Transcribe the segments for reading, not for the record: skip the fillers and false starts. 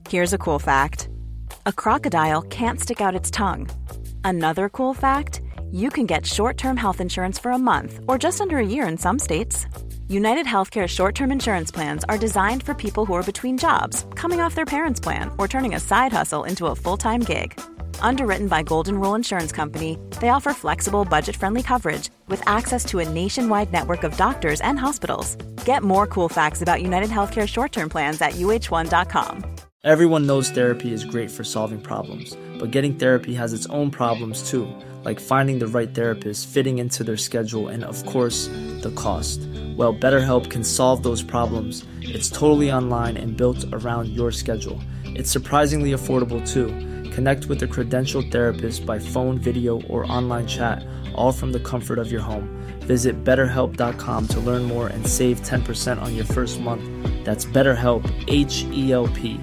Here's a cool fact. A crocodile can't stick out its tongue. Another cool fact, you can get short-term health insurance for a month or just under a year in some states. United Healthcare short-term insurance plans are designed for people who are between jobs, coming off their parents' plan, or turning a side hustle into a full-time gig. Underwritten by Golden Rule Insurance Company, they offer flexible, budget-friendly coverage with access to a nationwide network of doctors and hospitals. Get more cool facts about United Healthcare short-term plans at uh1.com. Everyone knows therapy is great for solving problems, but getting therapy has its own problems too, like finding the right therapist, fitting into their schedule, and of course, the cost. Well, BetterHelp can solve those problems. It's totally online and built around your schedule. It's surprisingly affordable too. Connect with a credentialed therapist by phone, video, or online chat, all from the comfort of your home. Visit BetterHelp.com to learn more and save 10% on your first month. That's BetterHelp, H-E-L-P.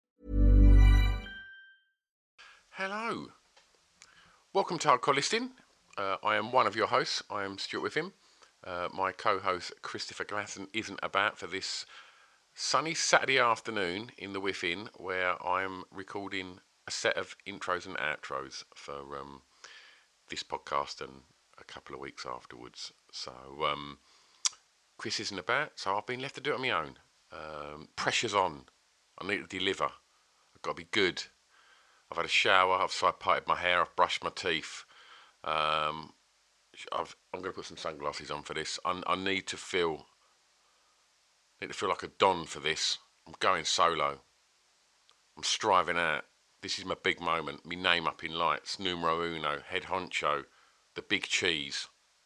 Hello. Welcome to Hardcore Listing. I am one of your hosts. I am Stuart Whiffin. My co-host Christopher Glasson isn't about for this sunny Saturday afternoon in the Whiffin, where I'm recording a set of intros and outros for this podcast and a couple of weeks afterwards. So Chris isn't about, so I've been left to do it on my own. Pressure's on. I need to deliver. I've got to be good. I've had a shower, I've side-parted my hair, I've brushed my teeth. I'm going to put some sunglasses on for this. I need to feel like a don for this. I'm going solo. I'm striving out. This is my big moment. My name up in lights. Numero uno. Head honcho. The big cheese.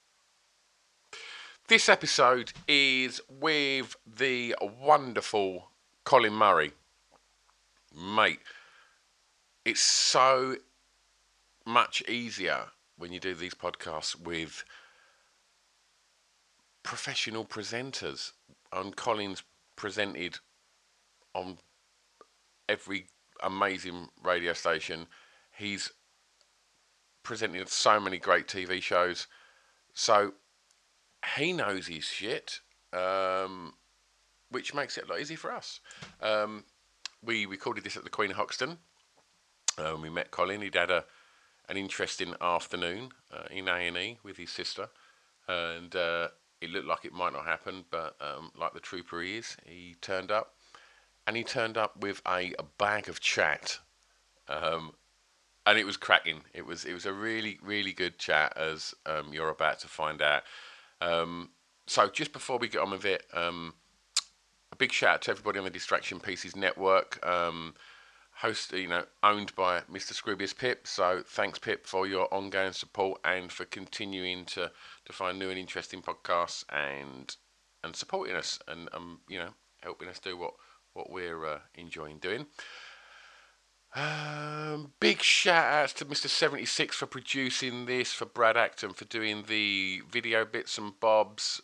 This episode is with the wonderful Colin Murray. Mate, it's so much easier when you do these podcasts with professional presenters. And Colin's presented on every amazing radio station. He's presented so many great TV shows. So he knows his shit, which makes it a lot easier for us. We recorded this at the Queen of Hoxton. We met Colin. He'd had an interesting afternoon in A&E with his sister, and it looked like it might not happen, but like the trooper he is, he turned up, and he turned up with a bag of chat, and it was cracking. It was a really, really good chat, as you're about to find out. So just before we get on with it, a big shout out to everybody on the Distraction Pieces Network. Owned by Mr. Scroobius Pip. So thanks, Pip, for your ongoing support and for continuing to find new and interesting podcasts and supporting us and helping us do what we're enjoying doing. Big shout outs to Mr. 76 for producing this, for Brad Acton for doing the video bits and bobs.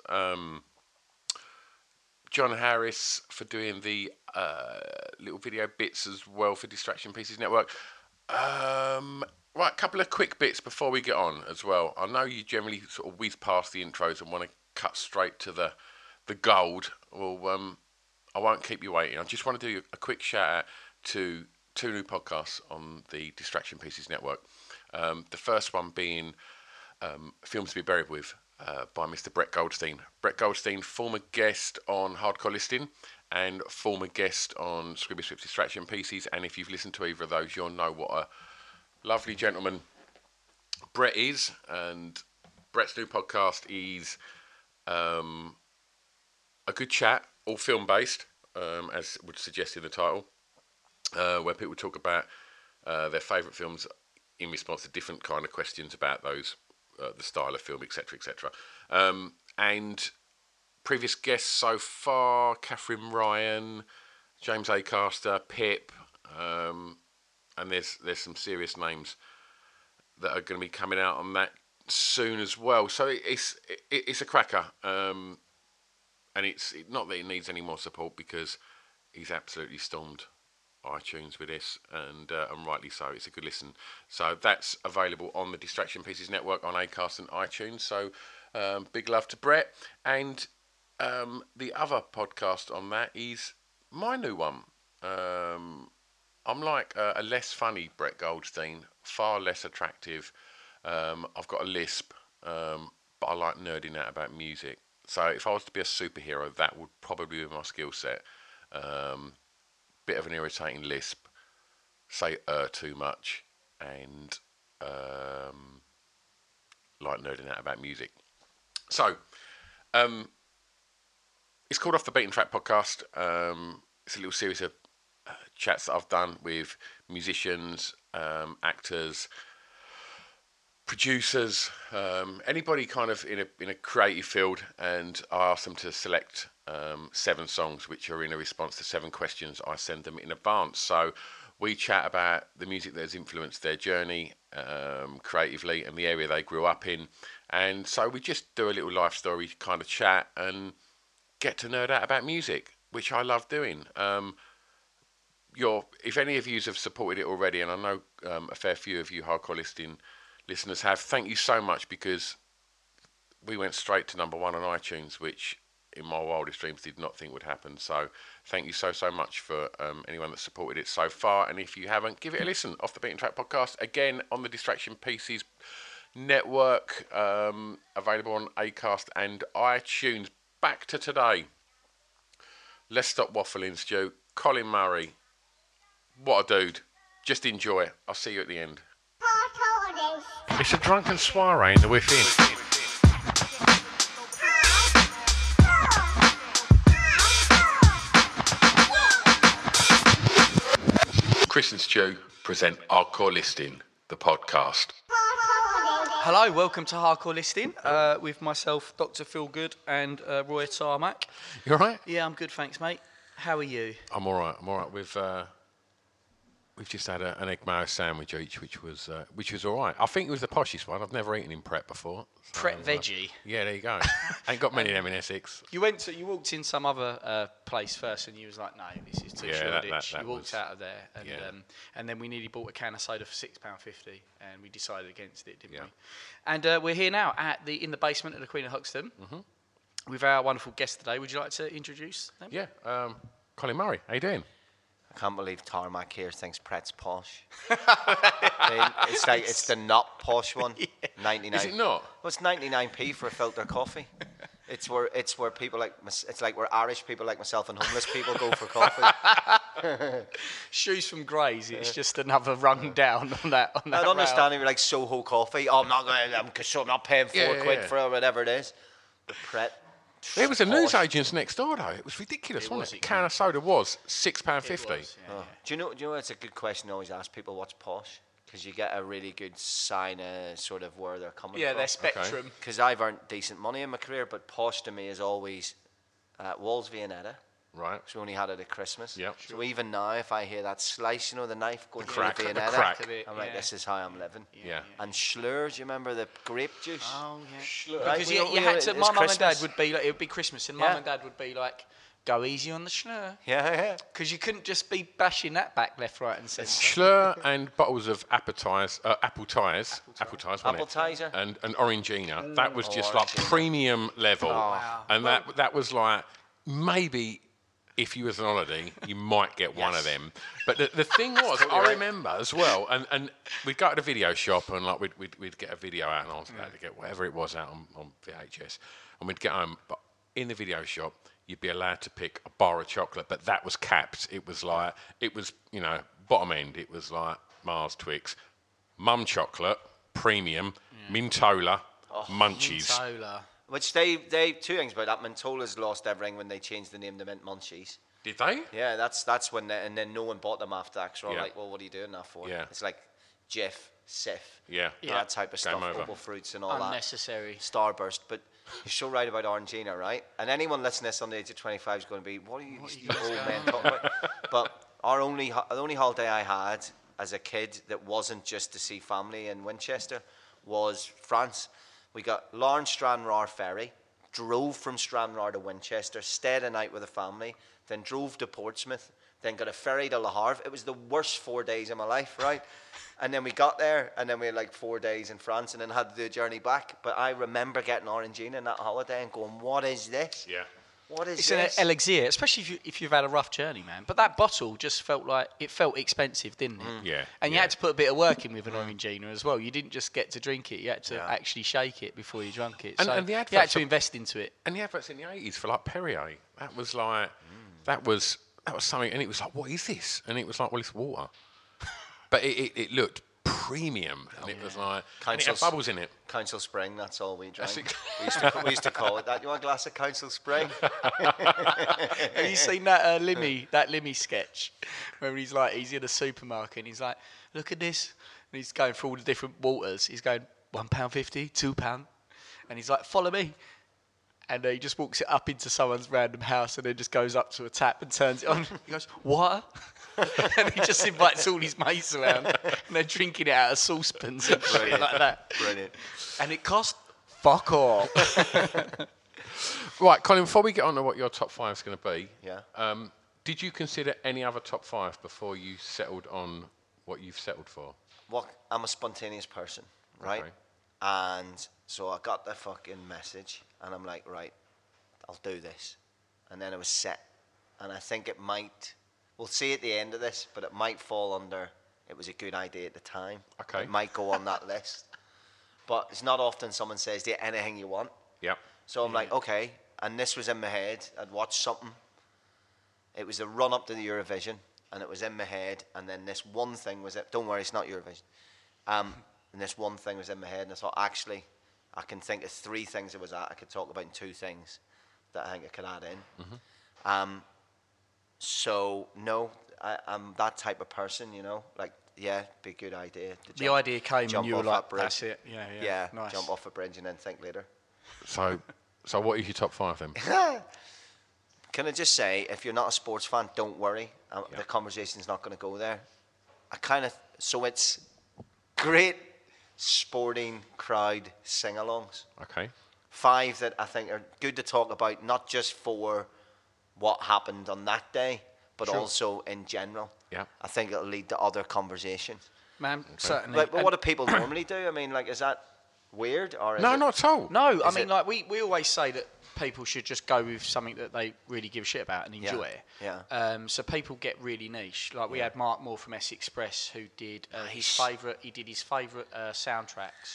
John Harris for doing the little video bits as well for Distraction Pieces Network. Right, a couple of quick bits before we get on as well. I know you generally sort of whiz past the intros and want to cut straight to the gold. Well, I won't keep you waiting. I just want to do a quick shout out to two new podcasts on the Distraction Pieces Network. The first one being Films to Be Buried With, by Mr. Brett Goldstein. Brett Goldstein, former guest on Hardcore Listing and former guest on Scroobius Pip's Distraction Pieces. And if you've listened to either of those, you'll know what a lovely gentleman Brett is. And Brett's new podcast is a good chat, all film-based, as would suggest in the title, where people talk about their favourite films in response to different kind of questions about those. The style of film, etc., etc. And previous guests so far: Catherine Ryan, James Acaster, Pip, and there's some serious names that are going to be coming out on that soon as well. So it's a cracker, and it's not that it needs any more support because he's absolutely stormed iTunes with this, and rightly so. It's a good listen. So that's available on the Distraction Pieces Network on Acast and iTunes. So big love to Brett. And the other podcast on that is my new one, I'm like a less funny Brett Goldstein, far less attractive. I've got a lisp, but I like nerding out about music. So if I was to be a superhero, that would probably be my skill set. Bit of an irritating lisp, say too much, and like nerding out about music. So, it's called Off the Beaten Track Podcast. It's a little series of chats that I've done with musicians, actors, producers, anybody kind of in a creative field, and I ask them to select 7 songs which are in a response to 7 questions I send them in advance. So we chat about the music that has influenced their journey creatively and the area they grew up in, and so we just do a little life story kind of chat and get to nerd out about music, which I love doing. If any of you have supported it already, and I know a fair few of you Hardcore Listing listeners have, thank you so much, because we went straight to number 1 on iTunes, which in my wildest dreams did not think would happen. So thank you so much for anyone that's supported it so far, and if you haven't, give it a listen. Off the Beaten Track Podcast, again on the Distraction Pieces network, available on Acast and iTunes. Back to today. Let's stop waffling, Stu. Colin Murray, what a dude. Just enjoy it. I'll see you at the end. It's a drunken soiree in the within. Chris and Stu present Hardcore Listing, the podcast. Hello, welcome to Hardcore Listing with myself, Dr. Phil Good, and Roy Tarmac. You all right? Yeah, I'm good, thanks, mate. How are you? I'm all right. We've just had an egg mayo sandwich each, which was all right. I think it was the poshest one. I've never eaten in Pret before. So, Pret veggie. Yeah, there you go. Ain't got many of them in Essex. You walked in some other place first, and you was like, "No, this is too Shoreditch." You walked out of there, and then we nearly bought a can of soda for £6.50, and we decided against it, didn't we? And we're here now in the basement of the Queen of Hoxton with our wonderful guest today. Would you like to introduce them? Yeah, Colin Murray. How you doing? I can't believe Tarmac here thinks Pret's posh. It's the not posh one. 99. Is it not? Well, it's 99p for a filter coffee. It's where people like it's like where Irish people like myself and homeless people go for coffee. Shoes from Grays. It's just another rung down on that. I don't understand if you're like Soho coffee. Oh, I'm not paying £4 for it or whatever it is. The Pret. There was a newsagent's next door though. It was ridiculous, wasn't it? Can of soda was £6.50. Do you know? It's a good question to always ask people what's posh, because you get a really good sign of sort of where they're coming from. Yeah, their spectrum. Because I've earned decent money in my career, but posh to me is always Walls Viennetta. Right. So we only had it at Christmas. Yep. So even now, if I hear that slice, the knife going through the Viennetta, I'm like, this is how I'm living. Yeah. And Schlur, do you remember the grape juice? Oh, yeah. Schlur. Because you had to, my mum and dad would be like, it would be Christmas, and mum and dad would be like, go easy on the Schlur. Yeah. Because you couldn't just be bashing that back left, right, and centre. Schlur and bottles of apple ties, wasn't Appletiser. it? And Orangina. That was just like premium level. Oh, wow. And that was like, maybe if you was on holiday, you might get one of them. But the thing was, I remember as well, and we'd go to the video shop and like we'd get a video out, and I was about to get whatever it was out on VHS, and we'd get home. But in the video shop, you'd be allowed to pick a bar of chocolate, but that was capped. It was bottom end. It was like Mars Twix, Mum chocolate, premium, Mintola, Munchies. Mintola. Which they two things about that. Mintola's lost everything when they changed the name to Mint Munchies. Did they? Yeah, that's when and then no one bought them after that. So like, well, what are you doing that for? Yeah. It's like Jif, Sif, Yeah. that type of stuff, over. bubble fruits and all Unnecessary. that. Starburst. But you're so right about Orangina, right? And anyone listening to this under the age of 25 is going to be, what are you old men talking about? But the only holiday I had as a kid that wasn't just to see family in Winchester was France. We got Larne Stranraer ferry, drove from Stranraer to Winchester, stayed a night with a family, then drove to Portsmouth, then got a ferry to Le Havre. It was the worst 4 days of my life, right? And then we got there, and then we had like 4 days in France, and then had to do a journey back. But I remember getting Orangina in that holiday and going, what is this? Yeah. What is it's this? an elixir, especially if you've had a rough journey, man. But that bottle just felt expensive, didn't it? Yeah. And you had to put a bit of work in with an Orangina as well. You didn't just get to drink it; you had to actually shake it before you drank it. And the you had to invest into it. And the adverts in the 80s for like Perrier, that was like that was something, and it was like, what is this? And it was like, well, it's water, but it looked premium, and it was like, and it had bubbles in it. Council Spring, that's all we drank. We used to call it that. You want a glass of Council Spring? Have you seen that Limmy sketch where he's in a supermarket and he's like, look at this, and he's going through all the different waters. He's going £1.50, £2, and he's like, follow me. And he just walks it up into someone's random house and then just goes up to a tap and turns it on. He goes, water? And he just invites all his mates around and they're drinking it out of saucepans and shit like that. Brilliant. And it cost fuck all. Right, Colin, before we get on to what your top 5 is going to be, did you consider any other top 5 before you settled on what you've settled for? Well, I'm a spontaneous person, right? Okay. And so I got the fucking message and I'm like, right, I'll do this. And then it was set. And I think it might, we'll see at the end of this, but it might fall under, it was a good idea at the time. Okay. It might go on that list. But it's not often someone says, do anything you want. Yep. So I'm like, okay. And this was in my head. I'd watched something. It was the run up to the Eurovision. And it was in my head. And then this one thing was, don't worry, it's not Eurovision. And this one thing was in my head, and I thought, actually, I can think of 3 things it was at. I could talk about 2 things that I think I could add in. Mm-hmm. So, no, I'm that type of person, you know. Like, yeah, be a good idea. The idea came and you were like, that's it. Yeah, nice. Jump off a bridge and then think later. So what is your top 5 then? Can I just say, if you're not a sports fan, don't worry. The conversation's not going to go there. So it's great sporting crowd sing-alongs. Okay. 5 that I think are good to talk about, not just for what happened on that day, but also in general. Yeah. I think it'll lead to other conversations. Man, certainly. But what do people normally do? I mean, like, is that weird? Or is no, not at all. No, I mean, like, we always say that people should just go with something that they really give a shit about and enjoy. Yeah. So people get really niche. Like we had Mark Moore from S Express who did his favourite soundtracks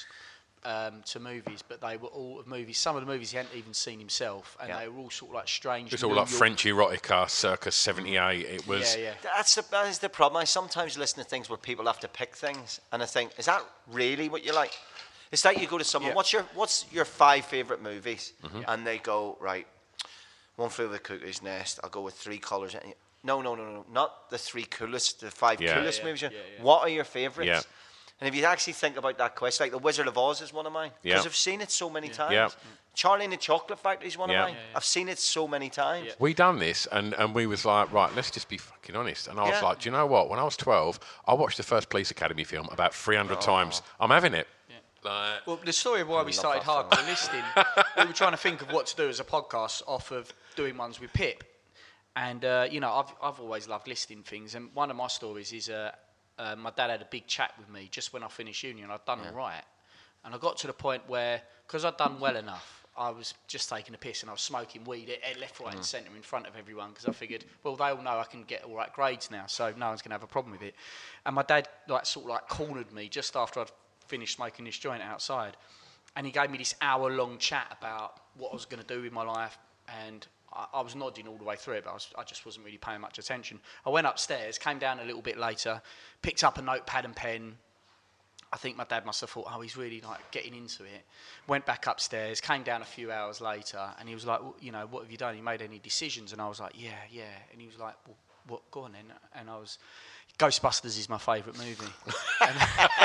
to movies, but they were all of movies. Some of the movies he hadn't even seen himself, and they were all sort of like strange. It's all like French erotica, circa '78. It was. Yeah. That is the problem. I sometimes listen to things where people have to pick things, and I think, is that really what you like? It's like you go to someone, what's your 5 favourite movies? Mm-hmm. And they go, right, One Flew Over the Cuckoo's Nest, I'll go with 3 colours. No, not the 3 coolest, the 5 coolest movies. What are your favourites? Yeah. And if you actually think about that question, like The Wizard of Oz is one of mine, because I've seen it so many times. Yeah. Charlie and the Chocolate Factory is one of mine. I've seen it so many times. We done this, and we was like, right, let's just be fucking honest. And I was like, do you know what? When I was 12, I watched the first Police Academy film about 300 times. I'm having it. Well, the story of why we started Hardcore Listing, we were trying to think of what to do as a podcast off of doing ones with Pip. And, I've always loved listing things. And one of my stories is my dad had a big chat with me just when I finished uni and I'd done all right. And I got to the point where, because I'd done well enough, I was just taking a piss and I was smoking weed left, right and centre in front of everyone because I figured, well, they all know I can get all right grades now, so no one's going to have a problem with it. And my dad cornered me just after I'd finished smoking this joint outside, and he gave me this hour-long chat about what I was going to do with my life, and I was nodding all the way through it, but I just wasn't really paying much attention. I went upstairs, came down a little bit later, picked up a notepad and pen. I think my dad must have thought, he's really getting into it. Went back upstairs, came down a few hours later, and he was like, well, what have you done? You made any decisions? And I was like, yeah. And he was like, well, what? Go on then. And I was, Ghostbusters is my favourite movie. And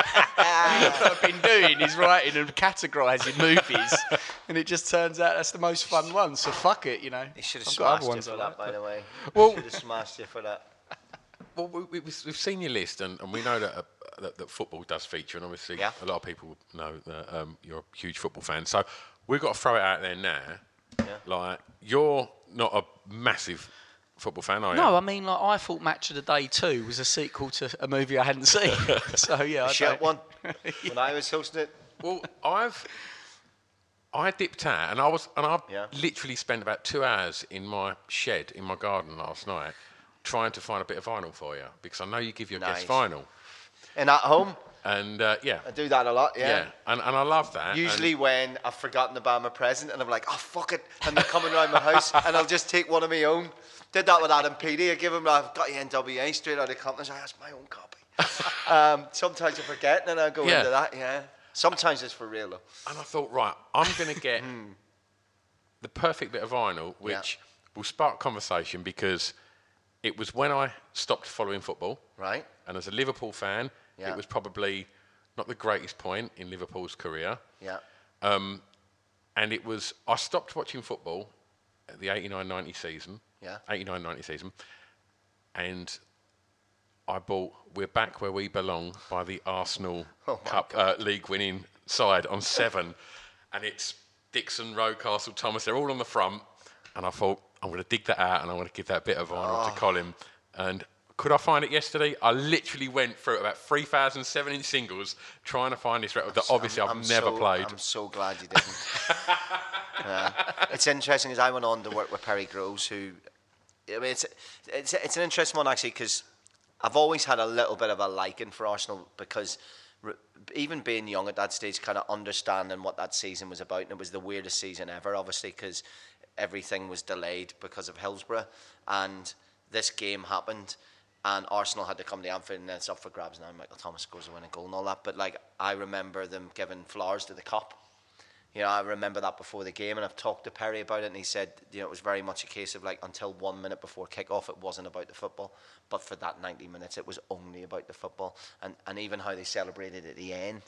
what I've been doing is writing and categorising movies, and it just turns out that's the most fun one. So fuck it, you know. He should have smashed you for that, by the way. Well, should have smashed you for that. Well, we've seen your list, and we know that football does feature, and obviously a lot of people know that you're a huge football fan. So we've got to throw it out there now. Yeah. Like, you're not a massive football fan, are you? No, I mean, like, I thought Match of the Day 2 was a sequel to a movie I hadn't seen. So, yeah. Shit one. When I was hosting it. Well, I dipped out, and I literally spent about 2 hours in my shed in my garden last night trying to find a bit of vinyl for you, because I know you give your guest vinyl. And at home? And yeah. I do that a lot, Yeah, and I love that. Usually when I've forgotten to buy my present and I'm like, oh, fuck it, and they're coming around my house, and I'll just take one of my own. Did that with Adam Peaty. I give him, I've got the NWA straight out of Compton's. That's my own copy. Sometimes I forget, and then I go into that, Sometimes it's for real, though. And I thought, right, I'm going to get the perfect bit of vinyl, which will spark conversation, because it was when I stopped following football. Right. And as a Liverpool fan, it was probably not the greatest point in Liverpool's career. Yeah. And it was, I stopped watching football at the 89-90 season. Yeah. 89-90 season. And I bought We're Back Where We Belong by the Arsenal Cup league winning side on 7. And it's Dixon, Rocastle, Thomas, they're all on the front. And I thought, I'm going to dig that out and I'm going to give that bit of vinyl to Colin. And could I find it yesterday? I literally went through about 3,000 7-inch singles trying to find this record that obviously I've never played. I'm so glad you didn't. It's interesting, because I went on to work with Perry Groves, who, I mean, it's an interesting one, actually, because I've always had a little bit of a liking for Arsenal, because even being young at that stage, kind of understanding what that season was about, and it was the weirdest season ever, obviously, because everything was delayed because of Hillsborough, and this game happened, and Arsenal had to come to Anfield, and it's up for grabs now. Michael Thomas scores a winning goal and all that, but like, I remember them giving flowers to the Kop. You know, I remember that before the game, and I've talked to Perry about it, and he said, you know, it was very much a case of like, until 1 minute before kick-off, it wasn't about the football, but for that 90 minutes, it was only about the football, and even how they celebrated at the end.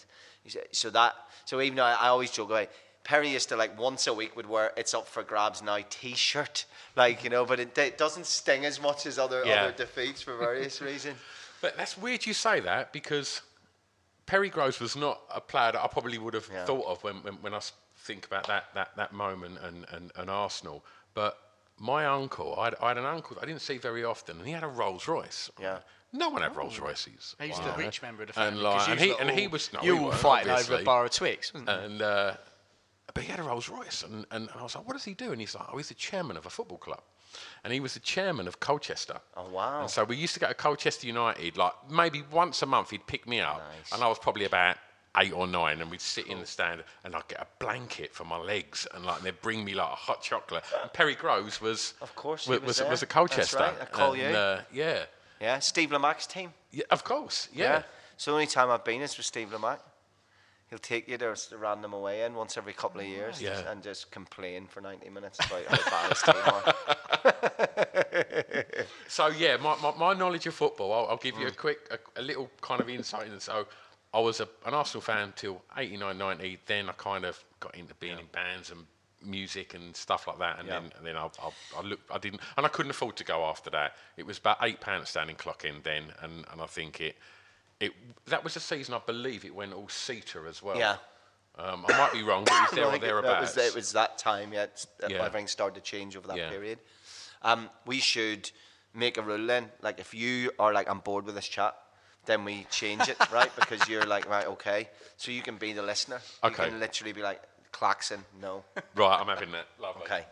So even though I always joke about, Perry used to, like, once a week would wear "It's Up for Grabs Now" T-shirt, like, you know, but it doesn't sting as much as other defeats for various reasons. But that's weird you say that, because Perry Groves was not a player that I probably would have thought of when I think about that moment and Arsenal. But my uncle, I had an uncle that I didn't see very often, and he had a Rolls Royce. Yeah. No one had Rolls Royces. He was the rich member of the family. And he was. You were fighting over a bar of Twix, wasn't you? But he had a Rolls Royce, and I was like, what does he do? And he's like, he's the chairman of a football club. And he was the chairman of Colchester. Oh, wow. And so we used to go to Colchester United, like, maybe once a month he'd pick me up. Nice. And I was probably about 8 or 9, and we'd sit in the stand, and I'd get a blanket for my legs, and like they'd bring me like a hot chocolate. And Perry Groves was, of course, was a Colchester. That's right. I call you. Yeah. Yeah, Steve Lamac's team. Yeah, of course. Yeah. So the only time I've been is with Steve Lamac. He'll take you to a random away in once every couple of years and just complain for 90 minutes about how bad his team are. So yeah, my knowledge of football, I'll give you a little kind of insight. And so I was an Arsenal fan till 89, 90. Then I kind of got into being in bands and music and stuff like that. And then I didn't, and I couldn't afford to go after that. It was about £8 standing clock in then, and I think that was the season, I believe it went all Ceta as well. Yeah. I might be wrong, but it was there or thereabouts. It was that time, everything started to change over that period. We should make a rule then, like if you are like, I'm bored with this chat, then we change it, right? Because you're like, right, okay. So you can be the listener. Okay. You can literally be like, Claxon, no. Right, I'm having that. Lovely. Okay.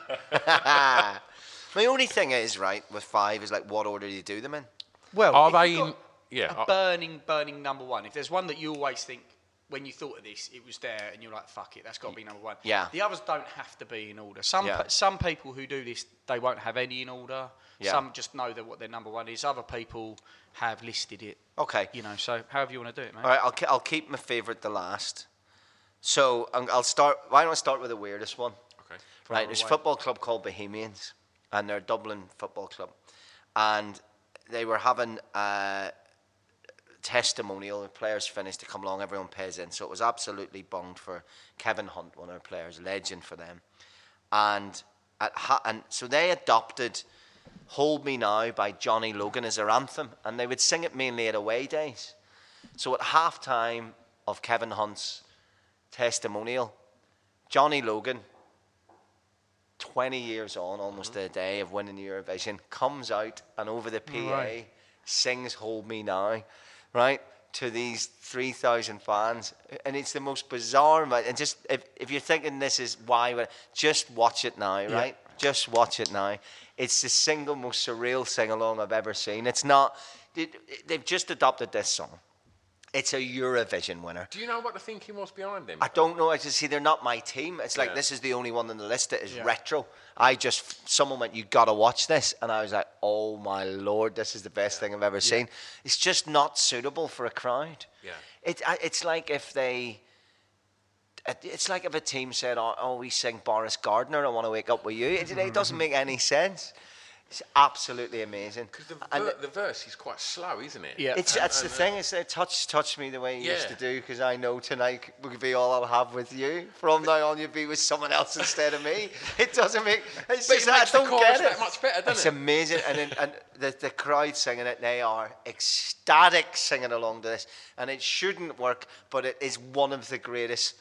My only thing is, right, with 5 is like, what order do you do them in? Well, are they in... Yeah, a burning number one. If there's one that you always think, when you thought of this, it was there, and you're like, fuck it, that's got to be number one. Yeah. The others don't have to be in order. Some people who do this, they won't have any in order. Yeah. Some just know that what their number one is. Other people have listed it. Okay. You know, so however you want to do it, mate. All right, I'll keep my favourite the last. So I'll start. Why don't I start with the weirdest one? Okay. Right, there's a football club called Bohemians, and they're a Dublin football club, and they were having testimonial. The players finished to come along, everyone pays in, so it was absolutely bunged for Kevin Hunt, one of our players, legend for them, and so they adopted "Hold Me Now" by Johnny Logan as their anthem, and they would sing it mainly at away days. So at halftime of Kevin Hunt's testimonial, Johnny Logan, 20 years on, almost a day of winning Eurovision, comes out and over the PA sings "Hold Me Now." Right? to these 3,000 fans, and it's the most bizarre. And just if you're thinking this is why, just watch it now, right? Just watch it now. It's the single most surreal sing-along I've ever seen. It's not. They've just adopted this song. It's a Eurovision winner. Do you know what the thinking was behind them? I don't know. I just see they're not my team. It's like this is the only one on the list that is retro. Someone went, you got to watch this, and I was like, oh my Lord, this is the best thing I've ever seen. It's just not suitable for a crowd. Yeah. It's like if they. It's like if a team said, "Oh, we sing Boris Gardner, I Want to Wake Up With You." It doesn't make any sense. It's absolutely amazing. Because the verse is quite slow, isn't it? Yeah. That's the thing. It's touch me the way you used to do, because I know tonight will be all I'll have with you. From now on, you'll be with someone else instead of me. It doesn't make. It's but just it makes I don't the chorus get it. that much better, doesn't It's it? amazing, and the crowd singing it, they are ecstatic singing along to this, and it shouldn't work, but it is one of the greatest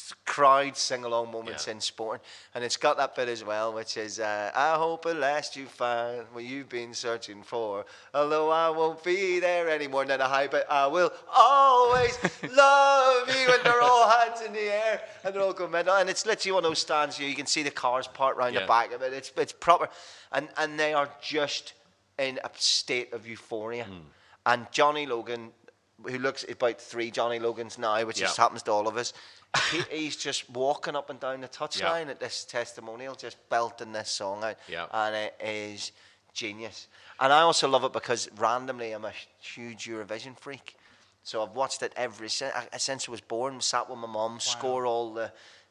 crowd sing-along moments in sport, and it's got that bit as well, which is I hope at last you find what you've been searching for, although I won't be there anymore. And then a high bit, I will always love you, and they're all hands in the air and they're all going mental, and it's literally one of those stands you can see the cars parked around the back of it. It's proper, and they are just in a state of euphoria. And Johnny Logan, who looks about 3 Johnny Logans now, which just happens to all of us, he's just walking up and down the touchline at this testimonial, just belting this song out, and it is genius. And I also love it because randomly I'm a huge Eurovision freak, so I've watched it since I was born. Sat with my mum, score all the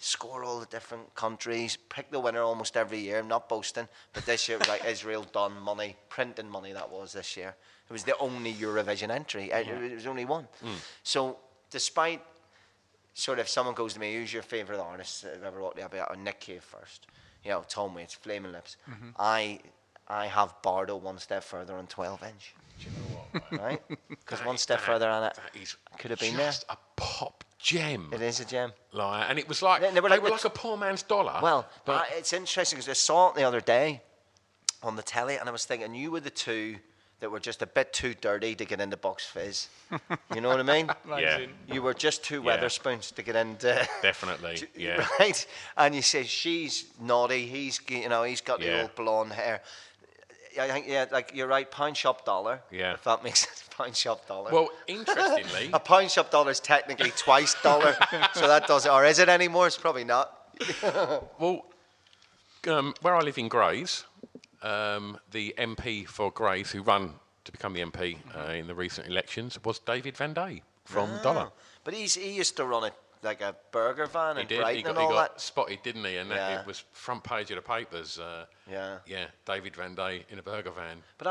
different countries, pick the winner almost every year. I'm not boasting, but this year it was like Israel done money, printing money. That was this year. It was the only Eurovision entry. It was only one. So despite sort of, if someone goes to me, who's your favourite artist I've ever wrote? I'll be like, Nick Cave first. Tom Waits, Flaming Lips. I have Bardo one step further on 12-inch. Do you know what? Right? Because one step further on it could have been there. Just a pop gem. It is a gem. And it was like they were like a poor man's dollar. Well, it's interesting because I saw it the other day on the telly, and I was thinking, you were the two that were just a bit too dirty to get into Bucks Fizz. You know what I mean? Yeah. You were just two Weatherspoons to get into. Definitely, yeah. Right? And you say, she's naughty, he's got the old blonde hair. I think, like, you're right, pound shop dollar. Yeah. If that makes sense, pound shop dollar. Well, interestingly. A pound shop dollar is technically twice dollar, so that does it. Or is it anymore? It's probably not. Well, where I live in Grays, the MP for Grays, who ran to become the MP in the recent elections, was David Van Day from Dollar. But he used to run like a burger van in Brighton he and all got that. spotted, didn't he? And it was front page of the papers. David Van Day in a burger van. But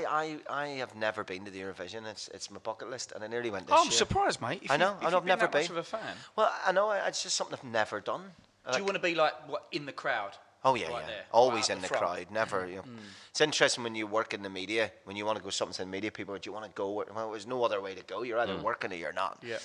I have never been to the Eurovision. It's my bucket list, and I nearly went this year. I'm surprised, mate. I know. I've never been. Much of a fan. Well, I know. It's just something I've never done. Do you want to be like in the crowd? Oh yeah, right there, always right in the front. crowd. Never. It's interesting when you work in the media. When you want to go something in media, people, do you want to go? Well, there's no other way to go. You're either working or you're not. Yeah.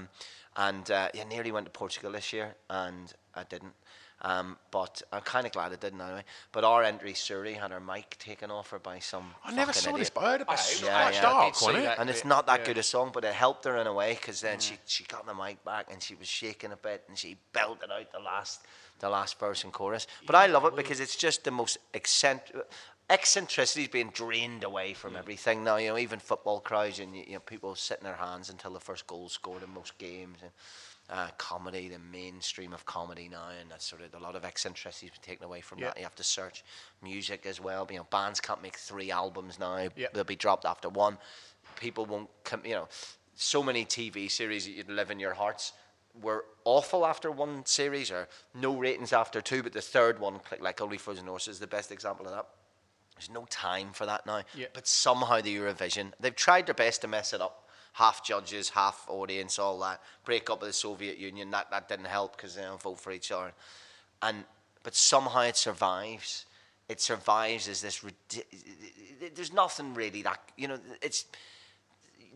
I nearly went to Portugal this year, and I didn't. But I'm kind of glad I didn't anyway. But our entry, Suri, had her mic taken off her by some. I never saw idiot. this, but I heard about it. It was Yeah, quite yeah. dark, wasn't it? And it's not that good a song, but it helped her in a way, because then she got the mic back and she was shaking a bit and she belted out the last verse and chorus. But I love it because it's just the most eccentricity is being drained away from everything now. Even football crowds and people sitting their hands until the first goal scored in most games. And comedy, the mainstream of comedy now, and that's sort of a lot of eccentricity has been taken away from that. You have to search music as well. Bands can't make 3 albums now. They'll be dropped after 1. People won't come. So many TV series that you'd live in your hearts were awful after 1 series, or no ratings after 2, but the 3rd one, like Only Fools and Horses, is the best example of that. There's no time for that now. But somehow the Eurovision, they've tried their best to mess it up. Half judges, half audience, all that. Break up with the Soviet Union, that didn't help because they don't vote for each other. But somehow it survives. It survives as this. There's nothing really that, it's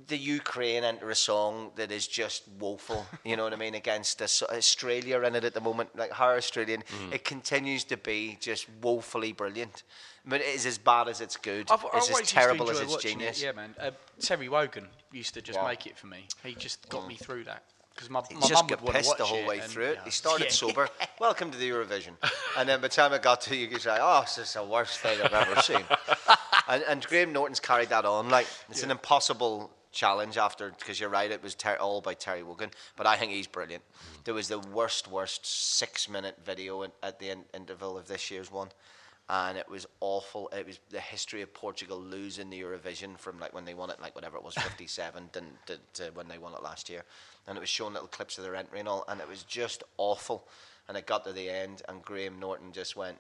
the Ukraine enter a song that is just woeful, you know what I mean, against Australia in it at the moment, like her Australian, it continues to be just woefully brilliant. I mean, it is as bad as it's good. It's as terrible as it's genius. Yeah, man. Terry Wogan used to just make it for me. He just got me through that. Because my just got pissed the whole way through it. He started sober. Welcome to the Eurovision. And then by the time I got to you, he's like, oh, this is the worst thing I've ever seen. and Graham Norton's carried that on. Like, it's an impossible challenge after, because you're right, it was all by Terry Wogan. But I think he's brilliant. There was the worst 6-minute video at the interval of this year's one. And it was awful. It was the history of Portugal losing the Eurovision from like when they won it, like whatever it was, 57, to when they won it last year. And it was showing little clips of their entry and all, and it was just awful. And it got to the end, and Graham Norton just went,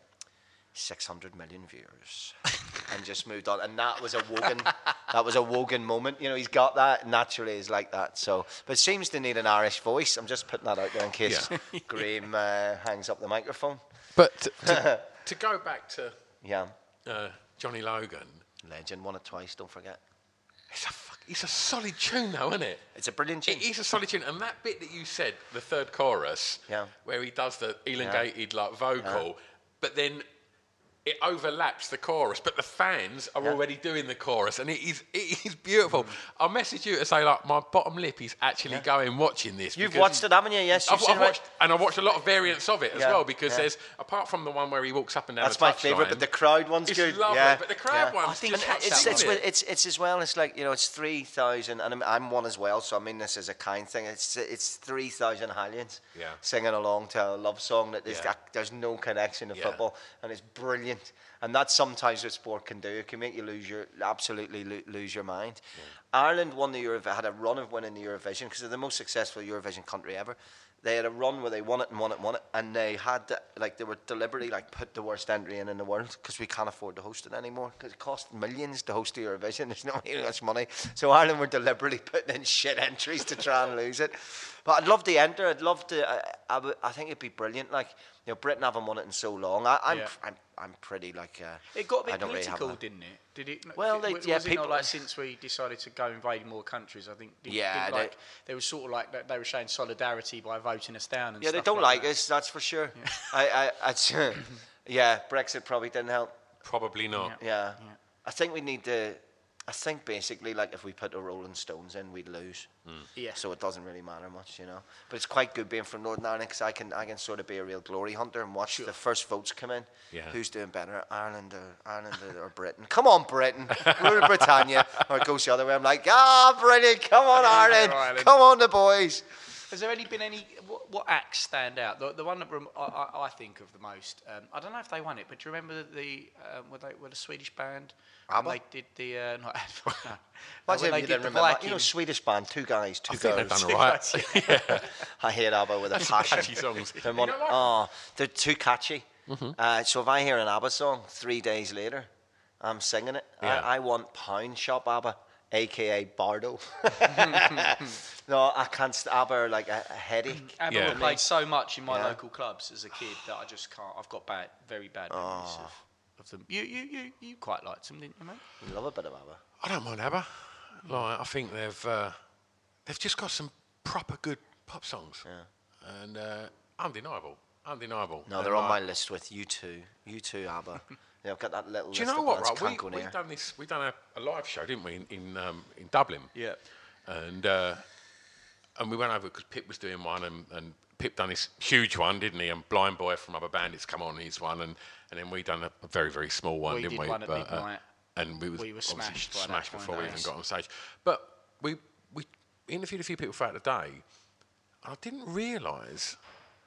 600 million viewers, and just moved on. And that was a Wogan moment. You know, he's got that naturally. Is like that. So, but it seems to need an Irish voice. I'm just putting that out there in case Graham hangs up the microphone. But to go back to Johnny Logan, legend, won it twice. Don't forget. It's a solid tune, though, isn't it? It's a brilliant tune. It is a solid tune, and that bit that you said, the third chorus, where he does the elongated like vocal, but then it overlaps the chorus, but the fans are already doing the chorus, and it is beautiful. I'll message you to say, like, my bottom lip is actually going watching this. You've watched it, haven't you? Yes, I've watched, and I watched a lot of variants of it as well, because there's, apart from the one where he walks up and down that's the touchline, my favourite, but the crowd one's it's good. Lovely, but the crowd one's it's as well, it's like, you know, it's 3,000, and I'm one as well, so I mean this is a kind thing. It's 3,000 Highlands singing along to a love song that there's no connection to football, and it's brilliant. And that's sometimes what sport can do. It can make you absolutely lose your mind. Yeah. Ireland won had a run of winning the Eurovision because they're the most successful Eurovision country ever. They had a run where they won it, and they had to, they were deliberately put the worst entry in the world because we can't afford to host it anymore because it costs millions to host the Eurovision. There's not really much money, so Ireland were deliberately putting in shit entries to try and lose it. But I'd love to enter. I'd love to. I think it'd be brilliant. Like, you know, Britain haven't won it in so long. I'm pretty it got a bit political, didn't it? Did it? Well, was it not like since we decided to go invade more countries? I think. They were sort of like they were showing solidarity by voting us down. And they don't like us. That's for sure. Yeah. Brexit probably didn't help. Probably not. Yeah. I think we need to. I think basically, if we put the Rolling Stones in, we'd lose. Yeah. So it doesn't really matter much, you know. But it's quite good being from Northern Ireland because I can sort of be a real glory hunter and watch the first votes come in. Yeah. Who's doing better, Ireland or Britain? Come on, Britain, Rule Britannia, or it goes the other way. I'm like, brilliant! Come on, Ireland! Come on, the boys. Has there been any what acts stand out? The one that I think of the most. I don't know if they won it, but do you remember were the Swedish band? ABBA? They did the not when they did the Black. You know, Swedish band, two guys, two girls. They've done all right. I hate ABBA with a passion. Catchy songs. They're too catchy. Mm-hmm. So if I hear an ABBA song 3 days later, I'm singing it. Yeah. I want Pound Shop ABBA, a.k.a. Bardo. No, I can't. ABBA are like a headache. ABBA played so much in my local clubs as a kid that I just can't. I've got very bad memories of them. You quite liked them, didn't you, mate? You love a bit of ABBA. I don't mind ABBA. Like, I think they've just got some proper good pop songs. Yeah. And undeniable. No, they're on my list with U2, ABBA. Yeah, I've got that little. Do you know what? Right, we've done this. We've done a live show, didn't we, in Dublin? Yeah. And we went over because Pip was doing one, and Pip done this huge one, didn't he? And Blind Boy from Other Bandits come on his one, and then we done a very, very small one, didn't we? One at midnight. And we were smashed before we even got on stage. But we interviewed a few people throughout the day, and I didn't realise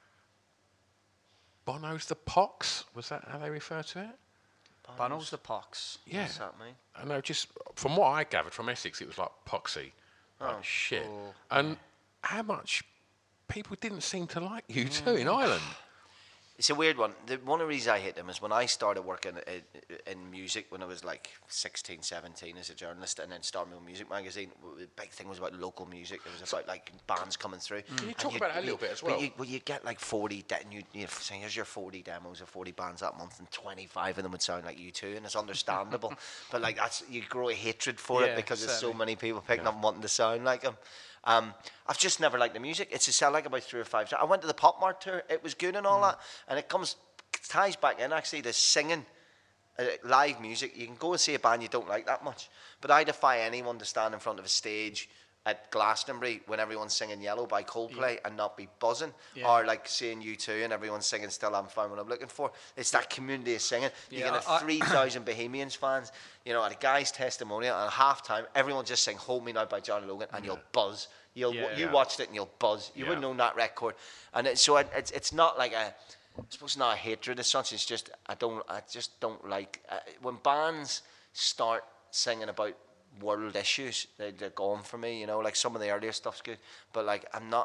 Bono's the Pox. Was that how they refer to it? Bono's the Pox. Yeah. What's that mean? I know, just from what I gathered from Essex, it was like Poxy. Oh, shit. And how much people didn't seem to like U2 in Ireland. It's a weird one. One of the reasons I hate them is when I started working in music when I was like 16, 17 as a journalist, and then started my own music magazine. The big thing was about local music. It was about like bands coming through. Can you talk about it a little bit as well? But you get like 40, you say here's your 40 demos of 40 bands that month, and 25 of them would sound like U2, and it's understandable. But like you grow a hatred for it because there's so many people picking up and wanting to sound like them. I've just never liked the music. It's just I like about 3 or 5. I went to the Pop Mart tour. It was good and all that, and it ties back in actually to singing, live music. You can go and see a band you don't like that much, but I defy anyone to stand in front of a stage at Glastonbury when everyone's singing Yellow by Coldplay and not be buzzing, or like seeing U2 and everyone's singing Still Haven't Found What I'm Looking For. It's that community of singing. You get 3,000 Bohemians fans, at a guy's testimonial at halftime, everyone just sing Hold Me Now by Johnny Logan, and you'll buzz. You watched it and you'll buzz. You wouldn't know that record. And it's not like I suppose not a hatred as such. It's just I just don't like when bands start singing about world issues. They're gone for me. Like some of the earlier stuff's good, but like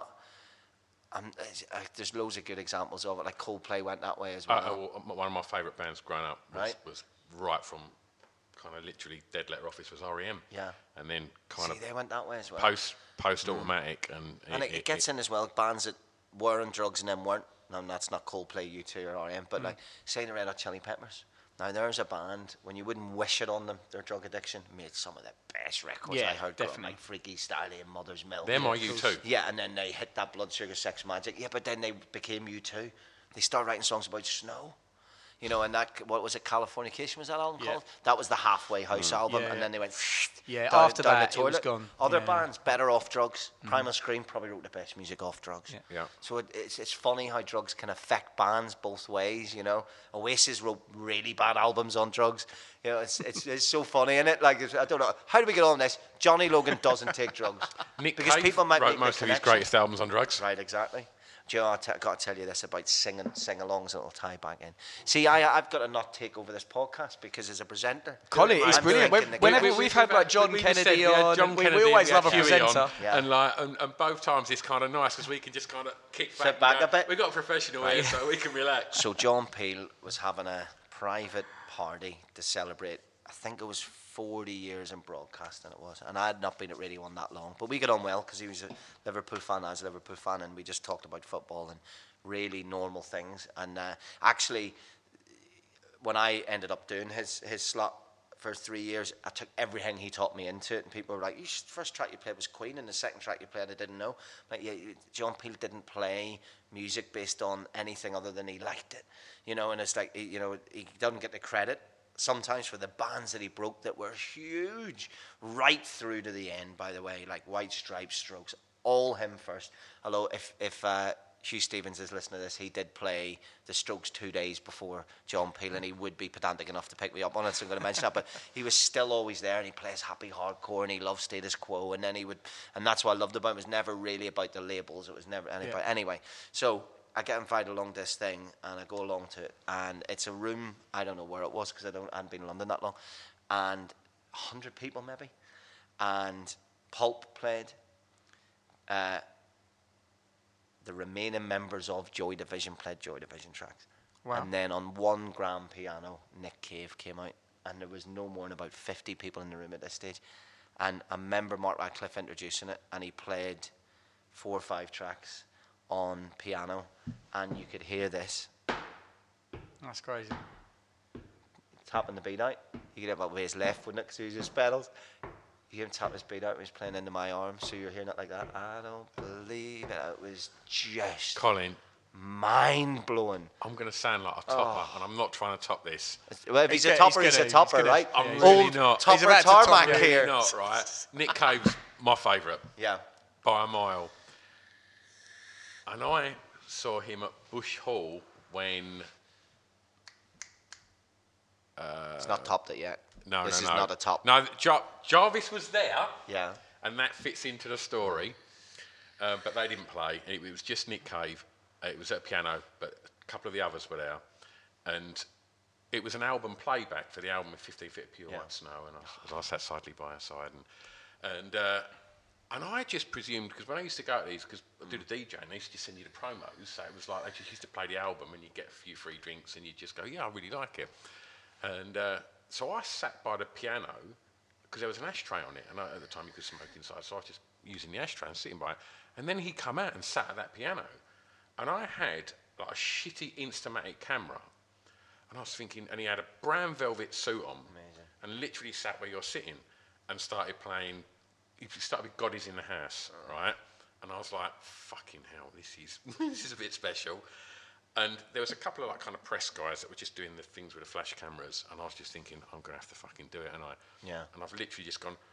there's loads of good examples of it. Like Coldplay went that way as well. One of my favourite bands growing up was right from kind of literally Dead Letter Office was R.E.M. Yeah. And then they went that way as well. Post Automatic and it gets in as well. Bands that were on drugs and then weren't. Now that's not Coldplay, U2 or R.E.M. But like say the Red Hot Chili Peppers. Now there's a band when you wouldn't wish it on them. Their drug addiction made some of the best records I heard. Definitely. Like Freaky Styley and Mother's Milk. Them are U2. Yeah, and then they hit that Blood Sugar Sex Magic. Yeah, but then they became U2. They started writing songs about snow. And that, what was it, Californication was that album called? That was the Halfway House album, and then they went after down that the toilet. It was gone. Other bands, Better Off Drugs. Primal Scream probably wrote the best music off drugs. Yeah. So it's funny how drugs can affect bands both ways, Oasis wrote really bad albums on drugs. It's so funny, isn't it? Like, I don't know. How do we get on this? Johnny Logan doesn't take drugs. Nick Cave wrote most of his greatest albums on drugs. Right, exactly. Joe, I've got to tell you this about sing-alongs, and it'll tie back in. See, I've got to not take over this podcast because as a presenter... Colin, it's brilliant. Whenever we've had like John Kennedy on, we always love a presenter. And both times it's kind of nice because we can just kind of kick back a bit. We've got a professional here, so we can relax. So John Peel was having a private party to celebrate, I think it was 40 years in broadcasting it was, and I had not been at Radio 1 that long, but we got on well because he was a Liverpool fan, I was a Liverpool fan, and we just talked about football and really normal things. And actually when I ended up doing his slot for 3 years, I took everything he taught me into it, and people were like, first track you played was Queen and the second track you played I didn't know. Like, John Peel didn't play music based on anything other than he liked it, and it's like, he doesn't get the credit sometimes for the bands that he broke that were huge right through to the end, by the way, like White Stripes, Strokes, all him first. Although if Hugh Stevens is listening to this, he did play the Strokes 2 days before John Peel, and he would be pedantic enough to pick me up on it, so I'm going to mention that, but he was still always there, and he plays happy hardcore, and he loves Status Quo, and then he would, and that's what I loved about it. It was never really about the labels, it was never anybody. Anyway, so I get invited along this thing, and I go along to it, and it's a I don't know where it was because I hadn't been in London that long, and 100 people maybe, and Pulp played. The remaining members of Joy Division played Joy Division tracks. Wow. And then on one grand piano, Nick Cave came out, and there was no more than about 50 people in the room at this stage, and I remember Mark Radcliffe introducing it, and he played 4 or 5 tracks on piano, and you could hear this. That's crazy. Tapping the beat out. You could have it with his left, wouldn't it? Because he was just pedals. You hear him tap his beat out when he's playing Into My Arms, so you're hearing it like that. I don't believe it. It was just Colin, mind-blowing. I'm going to sound like a topper, and I'm not trying to top this. Well, if he's a topper, he's a topper, right? I'm really not. Topper tarmac here. Really not, right? Nick Cave's my favourite. Yeah. By a mile. And I saw him at Bush Hall when... it's not topped it yet. No, this is not a top. No, Jarvis was there. Yeah. And that fits into the story. But they didn't play. It was just Nick Cave. It was at piano, but a couple of the others were there. And it was an album playback for the album of 15 Feet of Pure White Snow. And I sat sidely by her side. And And I just presumed, because when I used to go to these, because I did a DJ, and they used to just send you the promos, so it was like they just used to play the album, and you'd get a few free drinks, and you'd just go, yeah, I really like it. And so I sat by the piano, because there was an ashtray on it, and at the time you could smoke inside, so I was just using the ashtray and sitting by it. And then he come out and sat at that piano, and I had like a shitty Instamatic camera, and I was thinking, and he had a brown velvet suit on, and literally sat where you're sitting, and started playing. He started with God Is in the House, right? And I was like, fucking hell, this is a bit special. And there was a couple of like kind of press guys that were just doing the things with the flash cameras, and I was just thinking, I'm gonna have to fucking do it, and I've literally just gone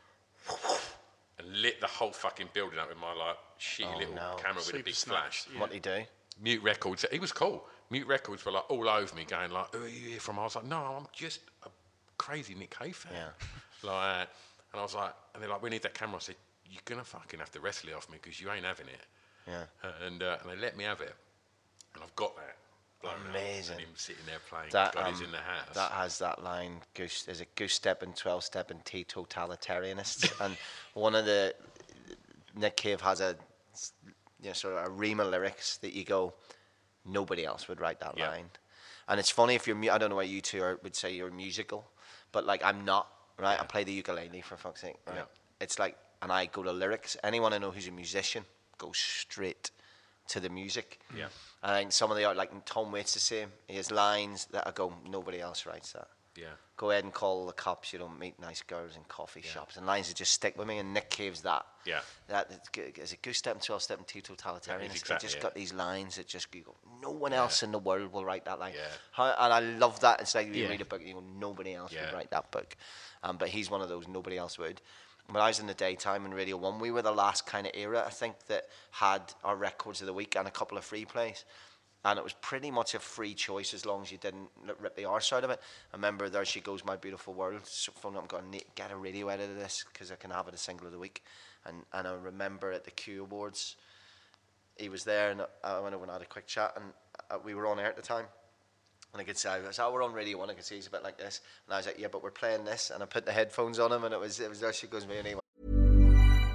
and lit the whole fucking building up with my like shitty little camera with a big flash. Yeah. What'd he do? Mute Records. He was cool. Mute Records were like all over me, going like, "Who are you here from?" I was like, "No, I'm just a crazy Nick Cave fan." Yeah. Like. And I was like, and they're like, we need that camera. I said, you're going to fucking have to wrestle it off me because you ain't having it. Yeah. And they let me have it. And I've got that. Amazing. And him sitting there playing that, God Is in the House. That has that line, is it Goose Step and 12-Step and Teetotalitarianists? And one of the, Nick Cave has a, sort of a ream of lyrics that you go, nobody else would write that line. And it's funny if I don't know why you two would say you're musical, but like I'm not. Right, I play the ukulele for fuck's sake. Right, it's like, and I go to lyrics. Anyone I know who's a musician goes straight to the music. Yeah, and I think some of the art, like Tom Waits, the same. He has lines that I go, nobody else writes that. Yeah, go ahead and call the cops. You don't meet nice girls in coffee shops, and lines that just stick with me. And Nick Cave's that. Yeah, that is it. Goose Step and 12-Step and Teetotalitarian. Exactly, they just got these lines that just you go, no one else in the world will write that line. Yeah, and I love that. It's like you read a book, and you go, nobody else would write that book. But he's one of those, nobody else would. But I was in the daytime in Radio 1. We were the last kind of era, I think, that had our records of the week and a couple of free plays. And it was pretty much a free choice as long as you didn't rip the arse out of it. I remember There She Goes, My Beautiful World. So phone up and going, get a radio edit of this because I can have it a single of the week. And I remember at the Q Awards, he was there and I went over and had a quick chat and we were on air at the time. And I could say, we're on Radio 1, I could see he's a bit like this. And I was like, yeah, but we're playing this. And I put the headphones on him and it was There She Goes, Me and he went.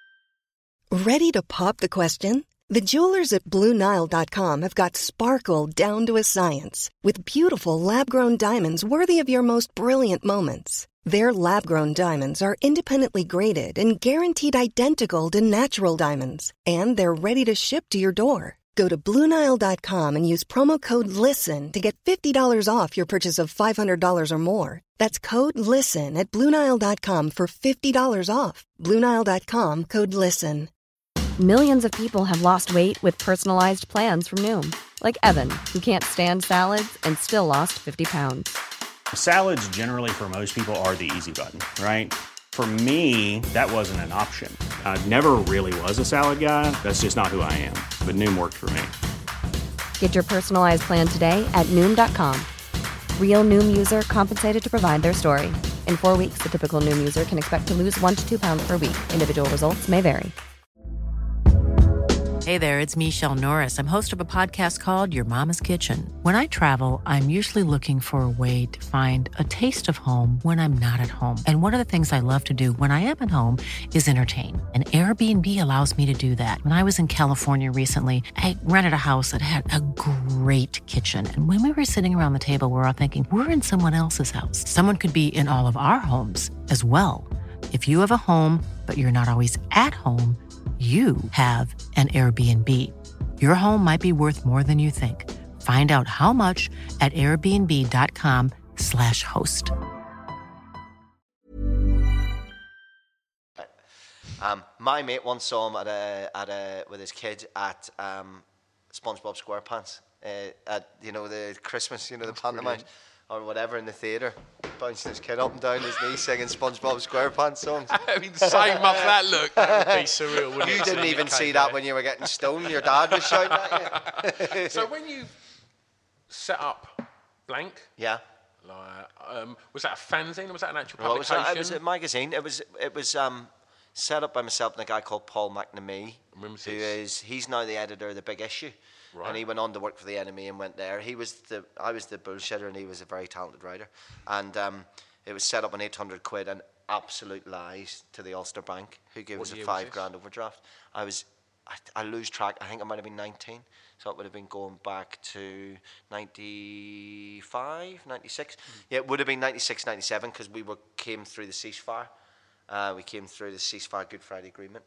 Ready to pop the question? The jewelers at BlueNile.com have got sparkle down to a science with beautiful lab-grown diamonds worthy of your most brilliant moments. Their lab-grown diamonds are independently graded and guaranteed identical to natural diamonds. And they're ready to ship to your door. Go to BlueNile.com and use promo code LISTEN to get $50 off your purchase of $500 or more. That's code LISTEN at BlueNile.com for $50 off. BlueNile.com, code LISTEN. Millions of people have lost weight with personalized plans from Noom. Like Evan, who can't stand salads and still lost 50 pounds. Salads generally for most people are the easy button, right? For me, that wasn't an option. I never really was a salad guy. That's just not who I am. But Noom worked for me. Get your personalized plan today at Noom.com. Real Noom user compensated to provide their story. In 4 weeks, the typical Noom user can expect to lose 1 to 2 pounds per week. Individual results may vary. Hey there, it's Michelle Norris. I'm host of a podcast called Your Mama's Kitchen. When I travel, I'm usually looking for a way to find a taste of home when I'm not at home. And one of the things I love to do when I am at home is entertain. And Airbnb allows me to do that. When I was in California recently, I rented a house that had a great kitchen. And when we were sitting around the table, we're all thinking, we're in someone else's house. Someone could be in all of our homes as well. If you have a home, but you're not always at home, you have an Airbnb. Your home might be worth more than you think. Find out how much at airbnb.com/host. My mate once saw him with his kid at SpongeBob SquarePants at the Christmas, the pantomime or whatever in the theatre, bouncing his kid up and down his knee singing SpongeBob SquarePants songs. I mean, same up that look. That would be surreal, wouldn't it? You didn't even see that when you were getting stoned. Your dad was shouting at you. So when you set up Blank, yeah, was that a fanzine or was that an actual publication? It was a magazine. It was set up by myself and a guy called Paul McNamee, he's now the editor of The Big Issue. Right. And he went on to work for The Enemy and went there. I was the bullshitter and he was a very talented writer. And it was set up on £800, and absolute lies to the Ulster Bank, who gave us a £5,000 overdraft. I lose track. I think I might have been 19, so it would have been going back to 95, 96. Yeah, it would have been 96, 97, because came through the ceasefire. We came through the ceasefire Good Friday Agreement,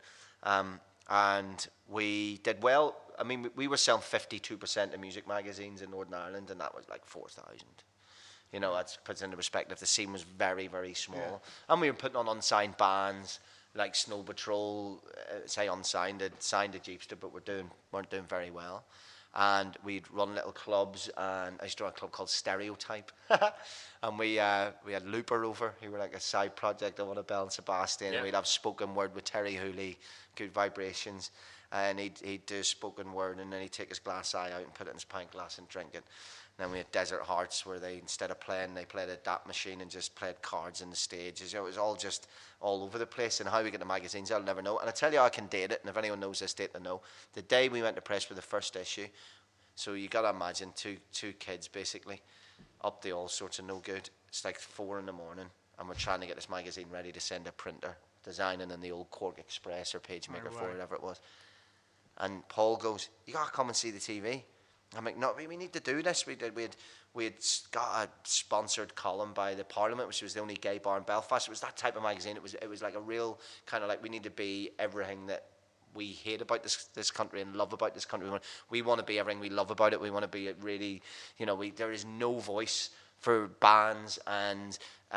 and we did well. I mean, we were selling 52% of music magazines in Northern Ireland, and that was like 4,000. You know, that puts into perspective. The scene was very, very small, and we were putting on unsigned bands like Snow Patrol. Say unsigned, signed to Jeepster, but weren't doing very well. And we'd run little clubs, and I used to run a club called Stereotype, and we had Looper over, who were like a side project of one of Bell and Sebastian, and we'd have spoken word with Terry Hooley, Good Vibrations, and he'd do spoken word, and then he'd take his glass eye out and put it in his pint glass and drink it. And then we had Desert Hearts, where they, instead of playing, they played a DAP machine and just played cards in the stages. You know, it was all just all over the place. And how we get the magazines, I'll never know. And I tell you, I can date it. And if anyone knows this date, they know. The day we went to press for the first issue, so you got to imagine two kids basically up to all sorts of no good. It's like 4 a.m, and we're trying to get this magazine ready to send a printer, designing in the old Cork Express or PageMaker 4, whatever it was. And Paul goes, "You got to come and see the TV." I'm like, "No, we need to do this." We had got a sponsored column by the Parliament, which was the only gay bar in Belfast. It was that type of magazine. It was like a real kind of like, we need to be everything that we hate about this country and love about this country. We want to be everything we love about it. We want to be really, you know, there is no voice for bands and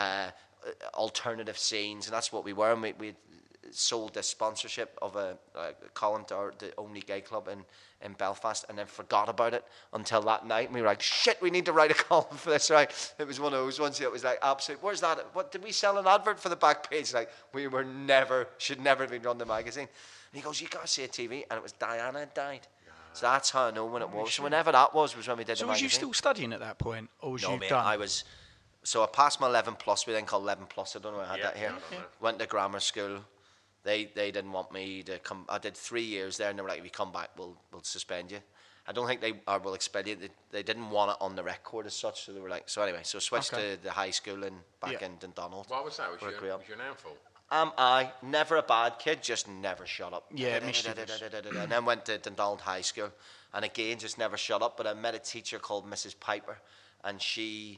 alternative scenes, and that's what we were. And we sold the sponsorship of a column to the only gay club in Belfast, and then forgot about it until that night. And we were like, "Shit, we need to write a column for this." Right? It was one of those ones that was like, absolute. Where's that? What did we sell an advert for the back page? Like, we were should never have been run the magazine. And he goes, "You gotta see a TV," and it was Diana had died. So that's how I know when it was. So whenever that was when we did the magazine. So was you still studying at that point, or was no, you mate, done? So I passed my 11+. We then called 11+. I don't know if I had that here. Went to grammar school. They didn't want me to come. I did 3 years there, and they were like, "If you come back, we'll suspend you." I don't think will expel you. They didn't want it on the record as such, so they were like. So anyway, so switched to the high school and back in Dundonald. What was that? Was your name full? I never a bad kid, just never shut up. Yeah, and then went to Dundonald High School, and again just never shut up. But I met a teacher called Mrs. Piper, and she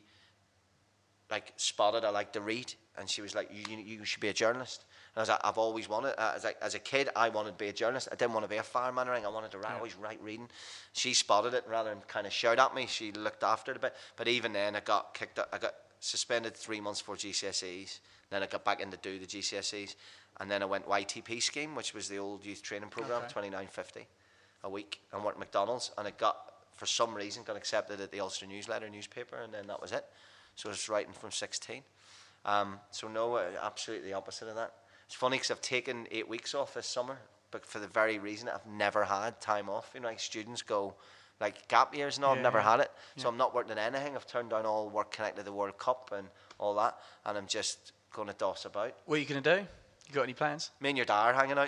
like spotted I liked to read, and she was like, "You should be a journalist." And I was like, "I've always wanted." As a kid, I wanted to be a journalist. I didn't want to be a fireman or anything. I wanted to always write reading. She spotted it, rather than kind of shout at me, she looked after it a bit. But even then, I got kicked out. I got suspended 3 months for GCSEs. Then I got back in to do the GCSEs, and then I went YTP scheme, which was the old youth training program, $29.50 a week, and worked at McDonald's. And it for some reason, got accepted at the Ulster newspaper, and then that was it. So I was writing from 16. So no, absolutely the opposite of that. It's funny because I've taken 8 weeks off this summer, but for the very reason I've never had time off. You know, like students go like gap years and all. I've never had it, so I'm not working on anything. I've turned down all work connected to the World Cup and all that, and I'm just going to doss about. What are you going to do? You got any plans? Me and your dad are hanging out.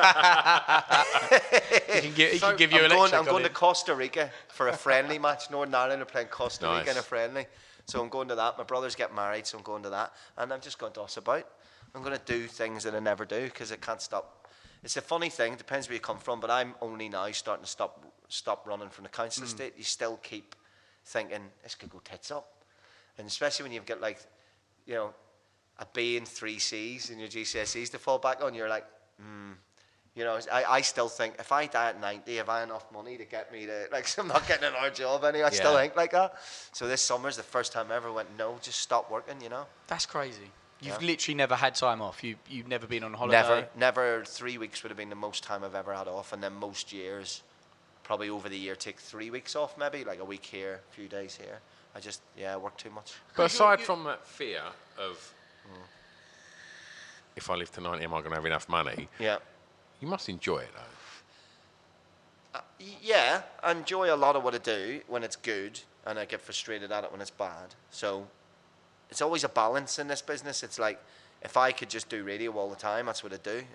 He can give you a lecture. I'm going to Costa Rica for a friendly match. Northern Ireland are playing Costa Rica in a friendly. So I'm going to that. My brother's getting married, so I'm going to that. And I'm just going to doss about. I'm going to do things that I never do because I can't stop. It's a funny thing. Depends where you come from. But I'm only now starting to stop running from the council estate. You still keep thinking, this could go tits up. And especially when you've got like, you know, a B and 3 C's in your GCSEs to fall back on, you're like, You know, I still think if I die at 90, have I enough money to get me to, like, I'm not getting another job anyway. I still think like that. So this summer's the first time I ever went, no, just stop working, you know. That's crazy. You've literally never had time off. You've never been on holiday. Never. 3 weeks would have been the most time I've ever had off, and then most years, probably over the year, take 3 weeks off, maybe like a week here, a few days here. I just work too much. But aside from that fear of, if I live to 90, am I going to have enough money? Yeah. You must enjoy it though. Yeah, I enjoy a lot of what I do when it's good, and I get frustrated at it when it's bad. So it's always a balance in this business. It's like, if I could just do radio all the time, that's what I do.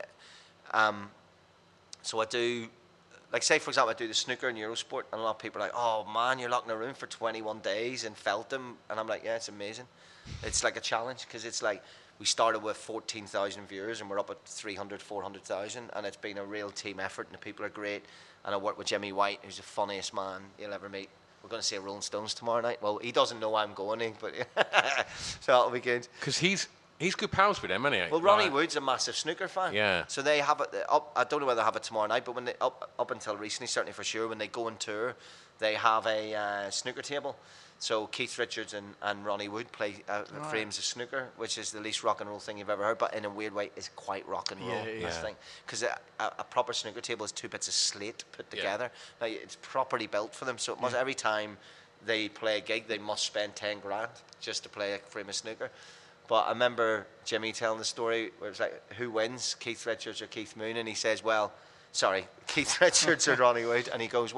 So I do, like, say for example, I do the snooker and Eurosport, and a lot of people are like, "Oh man, you're locked in a room for 21 days in Feltham," and I'm like, "Yeah, it's amazing." It's like a challenge because it's like we started with 14,000 viewers and we're up at 300, 400,000, and it's been a real team effort and the people are great. And I work with Jimmy White, who's the funniest man you'll ever meet. We're going to see Rolling Stones tomorrow night. Well, he doesn't know I'm going, but so that'll be good. Because he's good pals with them, isn't he? Well, Ronnie Wood's a massive snooker fan. Yeah. So they have it up. I don't know whether they have it tomorrow night, but when they up until recently, certainly for sure, when they go on tour, they have a snooker table. So Keith Richards and Ronnie Wood play frames of snooker, which is the least rock and roll thing you've ever heard, but in a weird way is quite rock and roll. This thing, because a proper snooker table is 2 bits of slate put together. Now it's properly built for them, so it must every time they play a gig, they must spend 10 grand just to play a frame of snooker. But I remember Jimmy telling the story where it's like, who wins, Keith Richards or Keith Moon? And he says, Keith Richards or Ronnie Wood. And he goes,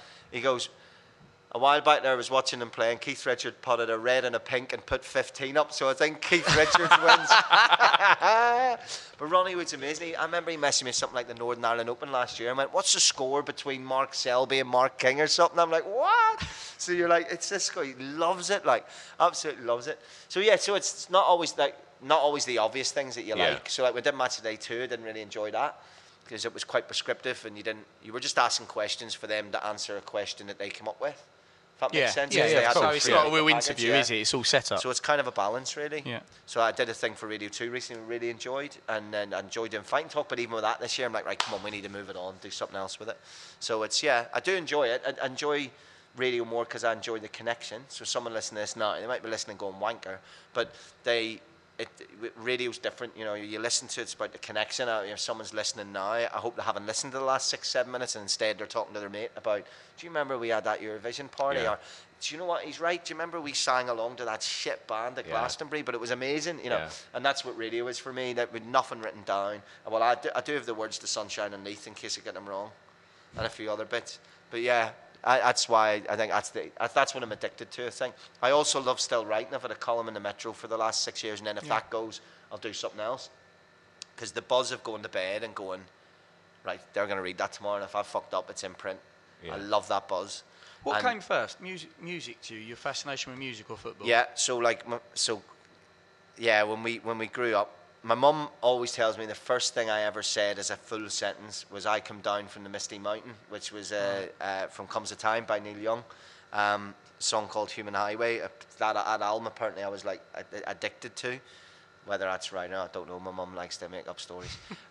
a while back there I was watching them play and Keith Richards putted a red and a pink and put 15 up, so I think Keith Richards wins. But Ronnie Wood's amazing. I remember he messaged me something like the Northern Ireland Open last year. I went, what's the score between Mark Selby and Mark King or something? I'm like, what? So you're like, it's this guy, he loves it, like absolutely loves it. So yeah, so it's not always the obvious things that you like. So like we did Match of the Day 2, I didn't really enjoy that because it was quite prescriptive and you were just asking questions for them to answer a question that they came up with. That makes sense. So it's not a real interview, is it? It's all set up. So it's kind of a balance, really. Yeah. So I did a thing for Radio 2 recently, really enjoyed, and then I enjoyed doing Fight and Talk. But even with that this year, I'm like, right, come on, we need to move it on, do something else with it. So it's I do enjoy it. I enjoy radio more because I enjoy the connection. So someone listening to this now, they might be listening going wanker, but radio's different. You know, you listen to it's about the connection. If someone's listening now, I hope they haven't listened to the last 6-7 minutes and instead they're talking to their mate about, do you remember we had that Eurovision party? Or do you know what, he's right, do you remember we sang along to that shit band at Glastonbury, but it was amazing, you know. And that's what radio is for me, that with nothing written down. Well, I do have the words to Sunshine and Leith in case I get them wrong, and a few other bits, but that's why I think that's what I'm addicted to, I think. I also love still writing. I've had a column in the Metro for the last 6 years, and then if that goes, I'll do something else. Because the buzz of going to bed and going, right, they're going to read that tomorrow, and if I fucked up, it's in print. I love that buzz. What came first? Music to you? Your fascination with music or football? Yeah, when we grew up, my mum always tells me the first thing I ever said as a full sentence was I come down from the Misty Mountain, which was from Comes a Time by Neil Young, a song called Human Highway. That album apparently I was like addicted to. Whether that's right or not, I don't know. My mum likes to make up stories.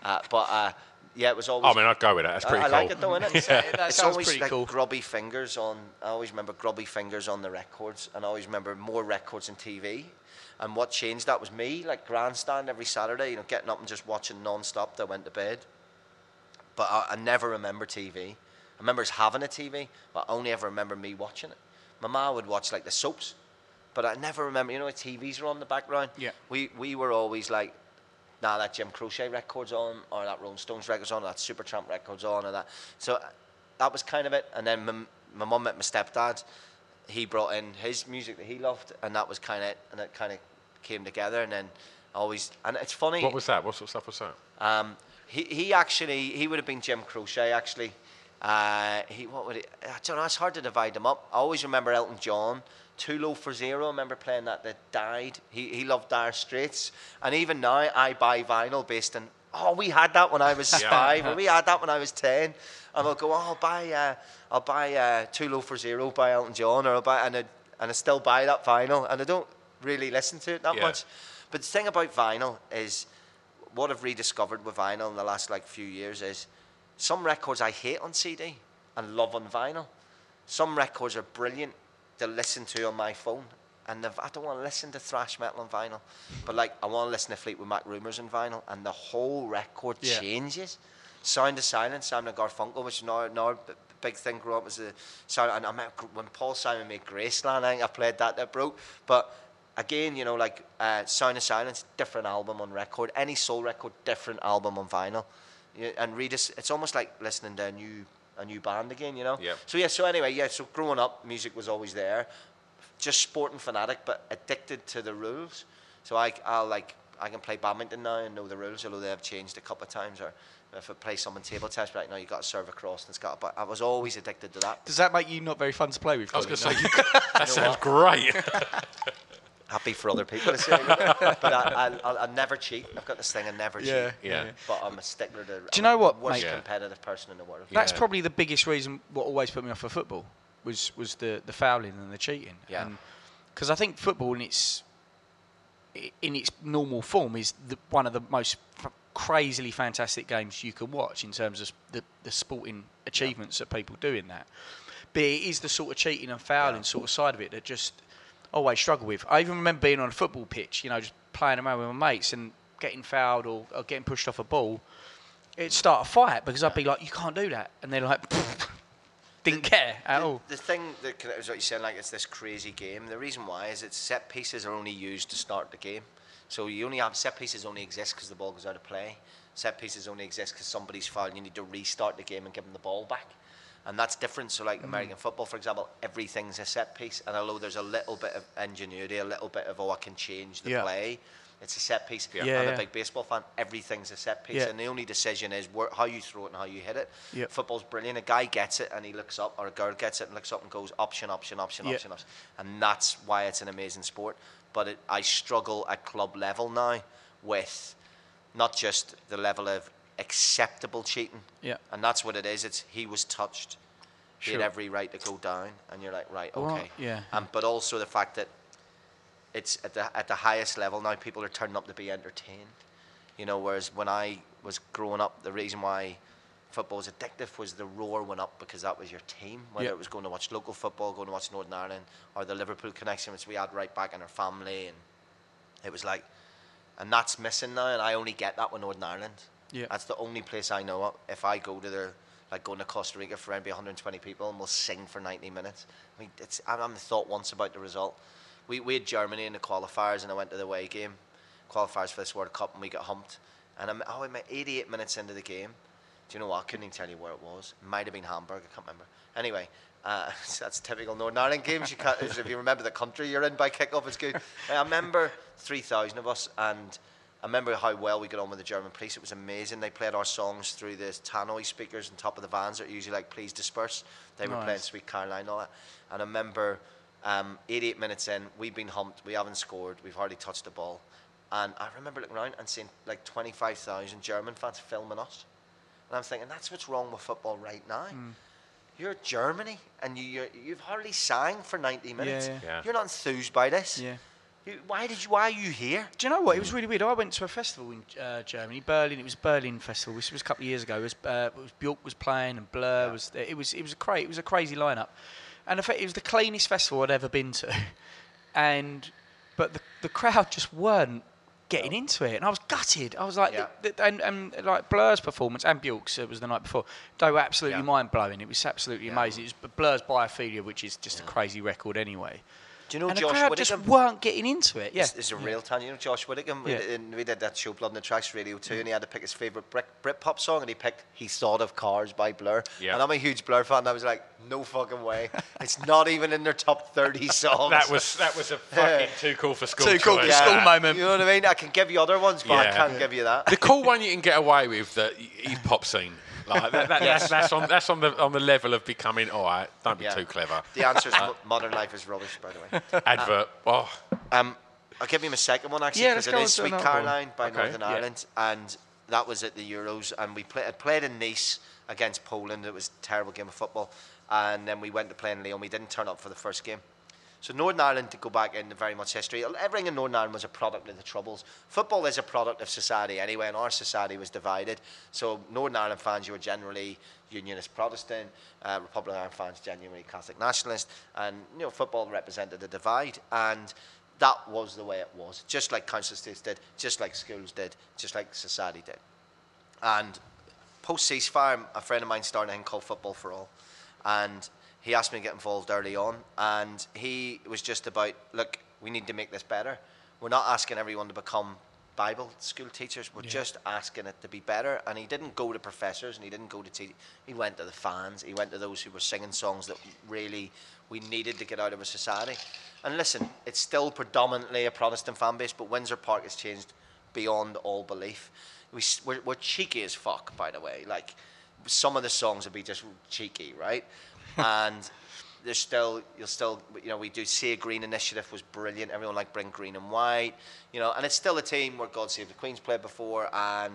It was always... I'd go with that. That's pretty cool. I like it though, innit? It's always pretty cool. Grubby fingers on... I always remember grubby fingers on the records, and I always remember more records on TV. And what changed that was me, like grandstand every Saturday, getting up and just watching non-stop till I went to bed. But I never remember TV. I remember us having a TV, but I only ever remember me watching it. My ma would watch like the soaps, but I never remember, TVs were on in the background. Yeah. We were always like, nah, that Jim Croce record's on, or that Rolling Stones record's on, or that Supertramp record's on, or that. So that was kind of it. And then my mum met my stepdad. He brought in his music that he loved, and that was kind of it. And it kind of came together, and then and it's funny. What was that? What sort of stuff was that? He would have been Jim Croce actually. I don't know. It's hard to divide them up. I always remember Elton John. Too Low for Zero. I remember playing that died. He loved Dire Straits, and even now I buy vinyl based on. Oh, we had that when I was 5, or we had that when I was 10, and I'll go. Oh, I'll buy Too Low for Zero by Elton John, or and I still buy that vinyl, and I don't really listen to it that much. But the thing about vinyl is, what I've rediscovered with vinyl in the last few years is, some records I hate on CD and love on vinyl. Some records are brilliant to listen to on my phone, and I don't want to listen to thrash metal on vinyl, but I want to listen to Fleetwood Mac Rumours on vinyl, and the whole record changes. Sound of Silence, Simon & Garfunkel, which is now a big thing growing up, was the sound. And I remember when Paul Simon made Graceland, I think I played that broke. But again, Sound of Silence, different album on record. Any soul record, different album on vinyl. And it's almost like listening to a new band again, Yeah. So growing up, music was always there. Just sporting fanatic, but addicted to the rules. So I can play badminton now and know the rules, although they have changed a couple of times. Or if I play someone table tennis, no, you got to serve across and scat. But I was always addicted to that. Does that make you not very fun to play with? I was going to say, that sounds great. Happy for other people to say, but I'll never cheat. I've got this thing, I never cheat. Yeah. But I'm a stickler to. Do you know what, worst mate? competitive person in the world. That's probably the biggest reason what always put me off of football was the fouling and the cheating. Yeah. Because I think football in its normal form is one of the most crazily fantastic games you can watch in terms of the sporting achievements that people do in that. But it is the sort of cheating and fouling sort of side of it that just always struggle with. I even remember being on a football pitch, just playing around with my mates and getting fouled or getting pushed off a ball. It'd start a fight because I'd be like, you can't do that. And they're like, didn't care at all. The thing that is what you're saying, like it's this crazy game. The reason why is that set pieces are only used to start the game. So you only have set pieces only exist because the ball goes out of play. Set pieces only exist because somebody's fouled and you need to restart the game and give them the ball back. And that's different. So like American football, for example, everything's a set piece. And although there's a little bit of ingenuity, a little bit of, I can change the play, it's a set piece. I'm a big baseball fan. Everything's a set piece. And the only decision is how you throw it and how you hit it. Football's brilliant. A guy gets it and he looks up, or a girl gets it and looks up and goes option. And that's why it's an amazing sport. But I struggle at club level now with not just the level of acceptable cheating. And that's what it is. It's he was touched. He had every right to go down. And you're like, right, okay. But also the fact that it's at the highest level now, people are turning up to be entertained. Whereas when I was growing up, the reason why football was addictive was the roar went up because that was your team. Whether it was going to watch local football, going to watch Northern Ireland, or the Liverpool connection, which we had right back in our family. And it was like, and that's missing now. And I only get that with Northern Ireland. That's the only place I know of. If I go to going to Costa Rica for maybe 120 people and we'll sing for 90 minutes. I mean, I haven't thought once about the result. We had Germany in the qualifiers and I went to the away game, qualifiers for this World Cup, and we got humped. And I'm 88 minutes into the game. Do you know what? I couldn't even tell you where it was. It might have been Hamburg. I can't remember. Anyway, that's typical Northern Ireland games. If you remember the country you're in by kickoff, it's good. I remember 3,000 of us, and I remember how well we got on with the German police. It was amazing. They played our songs through the tannoy speakers on top of the vans that are usually like "Please Disperse." They were playing "Sweet Caroline" and all that. And I remember 88 minutes in, we've been humped. We haven't scored. We've hardly touched the ball. And I remember looking around and seeing like 25,000 German fans filming us. And I'm thinking, that's what's wrong with football right now. You're Germany, and you've hardly sang for 90 minutes. You're not enthused by this. Why are you here? Do you know what? It was really weird. I went to a festival in Germany, Berlin. It was Berlin Festival. This was a couple of years ago. It was Björk was playing and Blur was there. It was a crazy lineup, and it was the cleanest festival I'd ever been to. But the crowd just weren't getting into it, and I was gutted. I was like, and like Blur's performance and Björk's, it was the night before, they were absolutely mind blowing. It was absolutely amazing. It was Blur's Biophilia, which is just a crazy record anyway. Do you know and Josh the crowd Whittaker just weren't getting into it. It's a real time. You know Josh Whittaker? We did that show Blood in the Tracks Radio 2, and he had to pick his favourite Britpop song, and he picked "He Thought of Cars" by Blur. And I'm a huge Blur fan, and I was like, no fucking way. It's not even in their top 30 songs. that was a fucking too cool for school. Too cool for school moment. You know what I mean? I can give you other ones, but I can't give you that. The cool one you can get away with, that is pop scene. Like that's on the level of becoming all right. Don't be too clever. The answer is Modern Life is rubbish, by the way. Advert. I'll give you my second one actually, because it is Sweet Caroline by Northern Ireland, and that was at the Euros, and we played in Nice against Poland. It was a terrible game of football, and then we went to play in Lyon. We didn't turn up for the first game. So Northern Ireland, to go back into very much history, everything in Northern Ireland was a product of the Troubles. Football is a product of society anyway, and our society was divided. So Northern Ireland fans, you were generally Unionist Protestant, Republican Ireland fans genuinely Catholic Nationalist, and football represented the divide, and that was the way it was. Just like council estates did, just like schools did, just like society did. And post-ceasefire, a friend of mine started a thing called Football for All, and he asked me to get involved early on, and he was just about, look, we need to make this better. We're not asking everyone to become Bible school teachers. We're just asking it to be better. And he didn't go to professors, and he didn't go to teachers. He went to the fans. He went to those who were singing songs that really we needed to get out of a society. And listen, it's still predominantly a Protestant fan base, but Windsor Park has changed beyond all belief. We're cheeky as fuck, by the way. Like, some of the songs would be just cheeky, right? And there's still, you'll still, you know, we do Say Green initiative was brilliant. Everyone like bring green and white, you know, and it's still a team where God Save the Queen's played before, and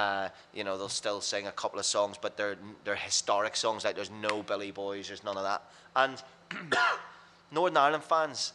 you know, they'll still sing a couple of songs, but they're historic songs. Like there's no Billy Boys, there's none of that. And Northern Ireland fans,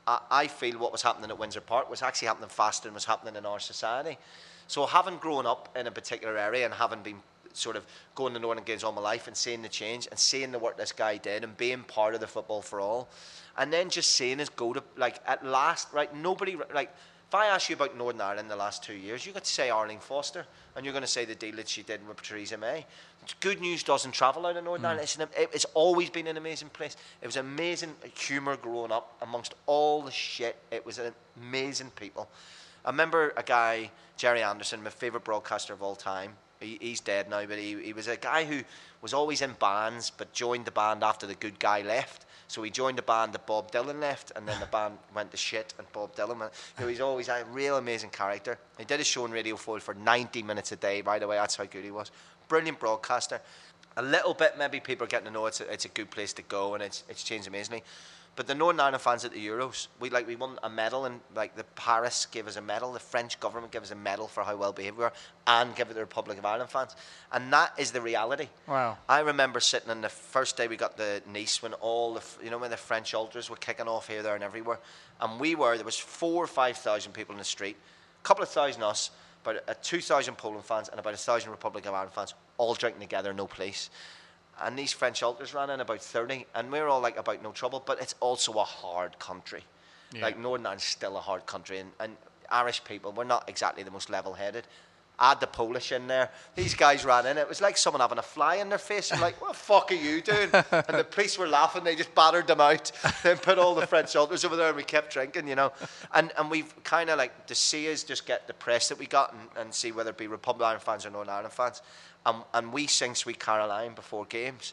I feel what was happening at Windsor Park was actually happening faster than was happening in our society. So having grown up in a particular area and having been sort of going to Northern games all my life and seeing the change and seeing the work this guy did and being part of the Football for All, and then just seeing us go to, like, at last, right, nobody, like, if I ask you about Northern Ireland in the last 2 years, you're going to say Arlene Foster, and you're going to say the deal that she did with Theresa May. Good news doesn't travel out of Northern Ireland. It's always been an amazing place. It was amazing humour growing up amongst all the shit. It was an amazing people. I remember a guy, Jerry Anderson, my favourite broadcaster of all time. He's dead now, but he was a guy who was always in bands, but joined the band after the good guy left. So he joined the band that Bob Dylan left, and then the band went to shit, and Bob Dylan went. You know, he's always a real amazing character. He did a show on Radio 4 for 90 minutes a day, by the way. That's how good he was. Brilliant broadcaster. A little bit, maybe people are getting to know it's a good place to go, and it's changed amazingly. But the Northern Ireland fans at the Euros, we won a medal, and like the Paris gave us a medal, the French government gave us a medal for how well behaved we were, and give it to the Republic of Ireland fans, and that is the reality. Wow! I remember sitting on the first day we got to Nice when all the, you know, when the French ultras were kicking off here, there, and everywhere, and there was 4,000 or 5,000 people in the street, a couple of thousand us, about 2,000 Poland fans, and about 1,000 Republic of Ireland fans, all drinking together, no place. And these French ultras ran in about 30, and we were all like, about no trouble, but it's also a hard country. Yeah. Like, Northern Ireland's still a hard country, and Irish people, we're not exactly the most level-headed. Add the Polish in there. These guys ran in, it was like someone having a fly in their face. I'm like, what the fuck are you doing? And the police were laughing, they just battered them out, then put all the French ultras over there, and we kept drinking, you know. And we've kind of like, to see us just get the press that we got, and see whether it be Republic of Ireland fans or Northern Ireland fans. And we sing Sweet Caroline before games.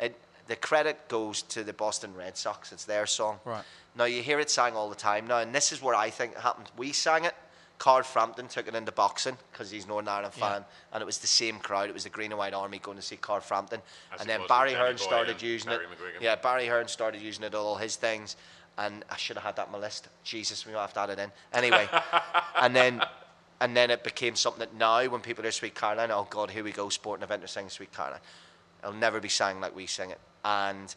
The credit goes to the Boston Red Sox. It's their song. Right. Now, you hear it sang all the time now, and this is where I think it happened. We sang it. Carl Frampton took it into boxing because he's a Northern Ireland fan, and it was the same crowd. It was the Green and White Army going to see Carl Frampton. And then Barry Hearn started using it. Yeah, Barry Hearn started using it at all his things. And I should have had that on my list. Jesus, we might have to add it in. Anyway, and then it became something that now, when people hear Sweet Caroline, oh God, here we go, sporting event, they're singing Sweet Caroline. It'll never be sang like we sing it. And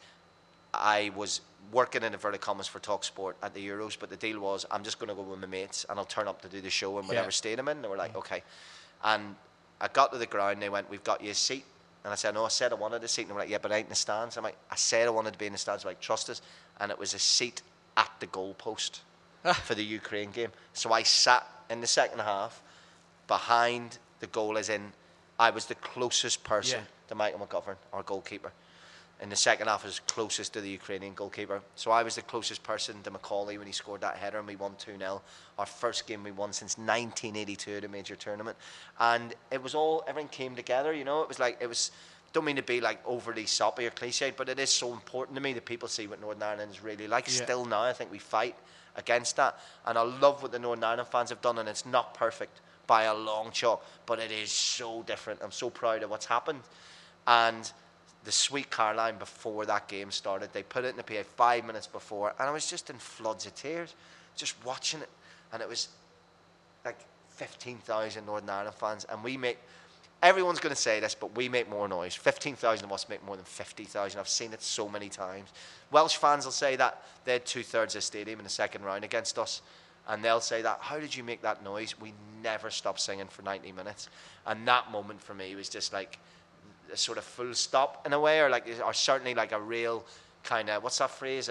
I was working in inverted commas for TalkSport at the Euros, but the deal was, I'm just going to go with my mates, and I'll turn up to do the show in whatever state I'm in. And they were like, okay. And I got to the ground, they went, we've got you a seat. And I said, no, I said I wanted a seat. And they were like, yeah, but I ain't in the stands. I'm like, I said I wanted to be in the stands. They're like, trust us. And it was a seat at the goalpost for the Ukraine game. So I sat in the second half behind the goal, as in I was the closest person to Michael McGovern, our goalkeeper. In the second half, I was closest to the Ukrainian goalkeeper. So I was the closest person to Macaulay when he scored that header, and we won 2-0. Our first game we won since 1982 at a major tournament. And it was all, everything came together, you know. It was like, don't mean to be like overly soppy or cliched, but it is so important to me that people see what Northern Ireland is really like. Yeah. Still now, I think we fight against that. And I love what the Northern Ireland fans have done, and it's not perfect by a long shot, but it is so different. I'm so proud of what's happened. And the Sweet Caroline, before that game started, they put it in the PA 5 minutes before, and I was just in floods of tears just watching it. And it was like 15,000 Northern Ireland fans, and everyone's going to say this, but we make more noise. 15,000 of us make more than 50,000. I've seen it so many times. Welsh fans will say that they had 2/3 of the stadium in the second round against us, and they'll say that, how did you make that noise? We never stopped singing for 90 minutes. And that moment for me was just like a sort of full stop in a way, or certainly like a real kind of, what's that phrase?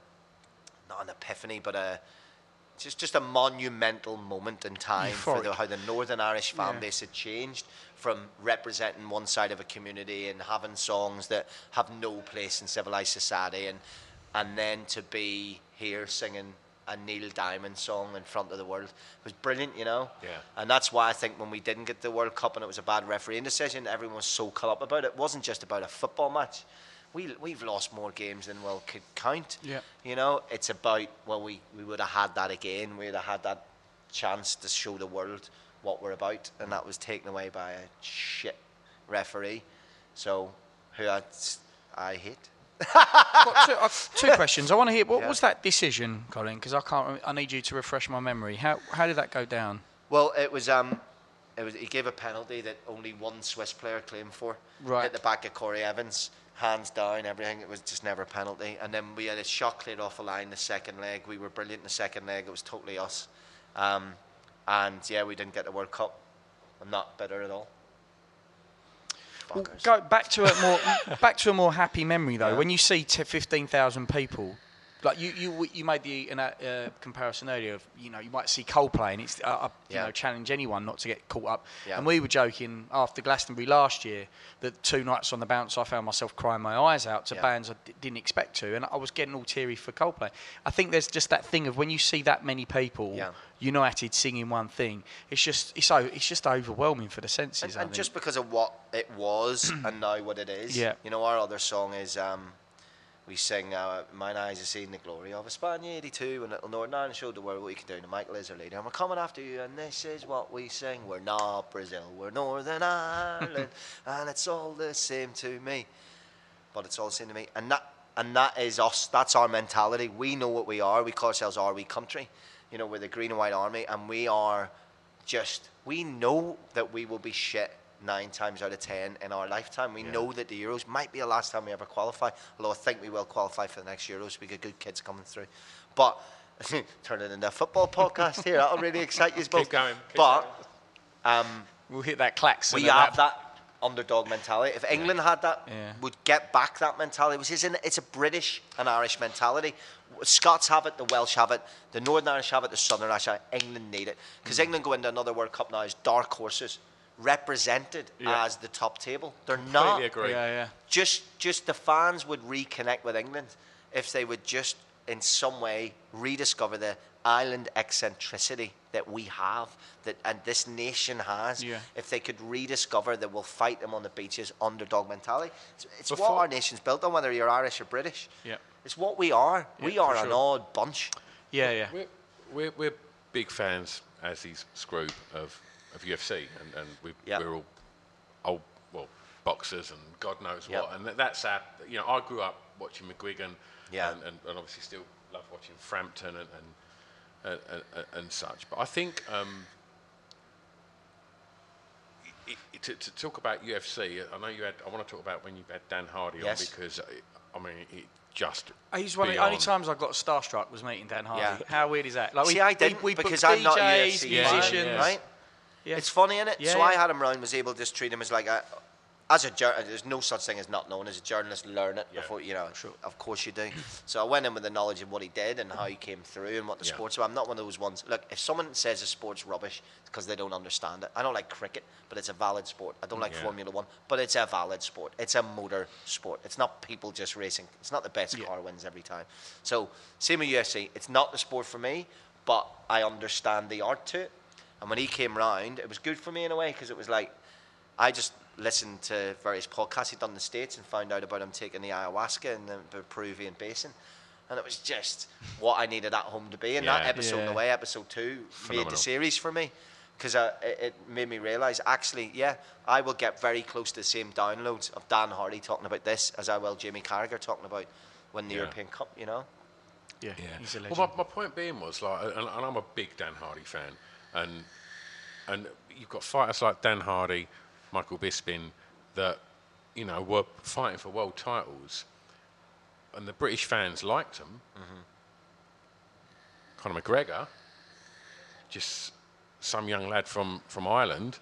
Not an epiphany, but just a monumental moment in time for how the Northern Irish fan base had changed from representing one side of a community and having songs that have no place in civilized society, and then to be here singing a Neil Diamond song in front of the world. It was brilliant, you know. Yeah. And that's why I think when we didn't get the World Cup and it was a bad refereeing decision, everyone was so caught up about it. It wasn't just about a football match. We've lost more games than we could count. Yeah. You know, it's about, well, we would have had that again. We would have had that chance to show the world what we're about, and that was taken away by a shit referee. So, who I hate. Got two questions. I want to hear what was that decision, Colin? Because I can't. I need you to refresh my memory. How did that go down? Well, it was he gave a penalty that only one Swiss player claimed for. Right. Hit the back of Corey Evans, hands down, everything. It was just never a penalty. And then we had a shot cleared off a line the second leg. We were brilliant in the second leg. It was totally us. And yeah, we didn't get the World Cup. I'm not bitter at all. Well, go back to a more happy memory though. Yeah. When you see 15,000 people, like you made the comparison earlier of, you might see Coldplay and it's challenge anyone not to get caught up. Yeah. And we were joking after Glastonbury last year that 2 nights on the bounce I found myself crying my eyes out to bands I didn't expect to, and I was getting all teary for Coldplay. I think there's just that thing of when you see that many people united singing one thing, it's just overwhelming for the senses. And just because of what it was and now what it is. Yeah. Our other song is. We sing, mine eyes have seen the glory of Espana 82, and Little Northern Ireland showed the world what we can do, and Michael is our leader, and we're coming after you, and this is what we sing. We're not Brazil, we're Northern Ireland, and it's all the same to me. But it's all the same to me. And that is us, that's our mentality. We know what we are, we call ourselves Are We Country. We're the Green and White Army, and we know that we will be shit 9 times out of 10 in our lifetime. We know that the Euros might be the last time we ever qualify, although I think we will qualify for the next Euros. We get good kids coming through. But turn it into a football podcast here. That'll really excite you both. Keep going. We'll hit that klaxon. We have that underdog mentality. If England had that, would get back that mentality, which it's a British and Irish mentality. Scots have it, the Welsh have it, the Northern Irish have it, the Southern Irish have it. England need it. Because England go into another World Cup now as dark horses, represented as the top table. They're not. Agree. Just the fans would reconnect with England if they would just in some way rediscover the island eccentricity that we have, and this nation has. If they could rediscover that we'll fight them on the beaches, underdog mentality. It's what our nation's built on, whether you're Irish or British. It's what we are. We are an odd bunch. We're big fans, as these group of UFC, and we're all old boxers and God knows what, and that's our. I grew up watching McGuigan, and obviously still love watching Frampton and such. But I think to talk about UFC, I know I want to talk about when you had Dan Hardy on, because it just. He's one of the only times I got starstruck was meeting Dan Hardy. How weird is that? Like I didn't, because I'm not a UFC musicians, right? Yeah. It's funny, innit? So I had him round, was able to just treat him as like there's no such thing as not known. As a journalist, learn it before, of course you do. So I went in with the knowledge of what he did and how he came through and what the sports were. I'm not one of those ones. Look, if someone says a sport's rubbish, it's because they don't understand it. I don't like cricket, but it's a valid sport. I don't like Formula 1, but it's a valid sport. It's a motor sport. It's not people just racing. It's not the best car wins every time. So same with UFC. It's not the sport for me, but I understand the art to it. And when he came round, it was good for me in a way, because it was like, I just listened to various podcasts he'd done in the States and found out about him taking the ayahuasca in the Peruvian basin. And it was just what I needed at home to be. And that episode, in a way, episode 2, made the series for me. Because it made me realise, actually, I will get very close to the same downloads of Dan Hardy talking about this as I will Jamie Carragher talking about winning the European Cup, He's a legend. Well, my point being was, like, and I'm a big Dan Hardy fan, and you've got fighters like Dan Hardy, Michael Bisping, that were fighting for world titles, and the British fans liked them. Conor McGregor, just some young lad from Ireland,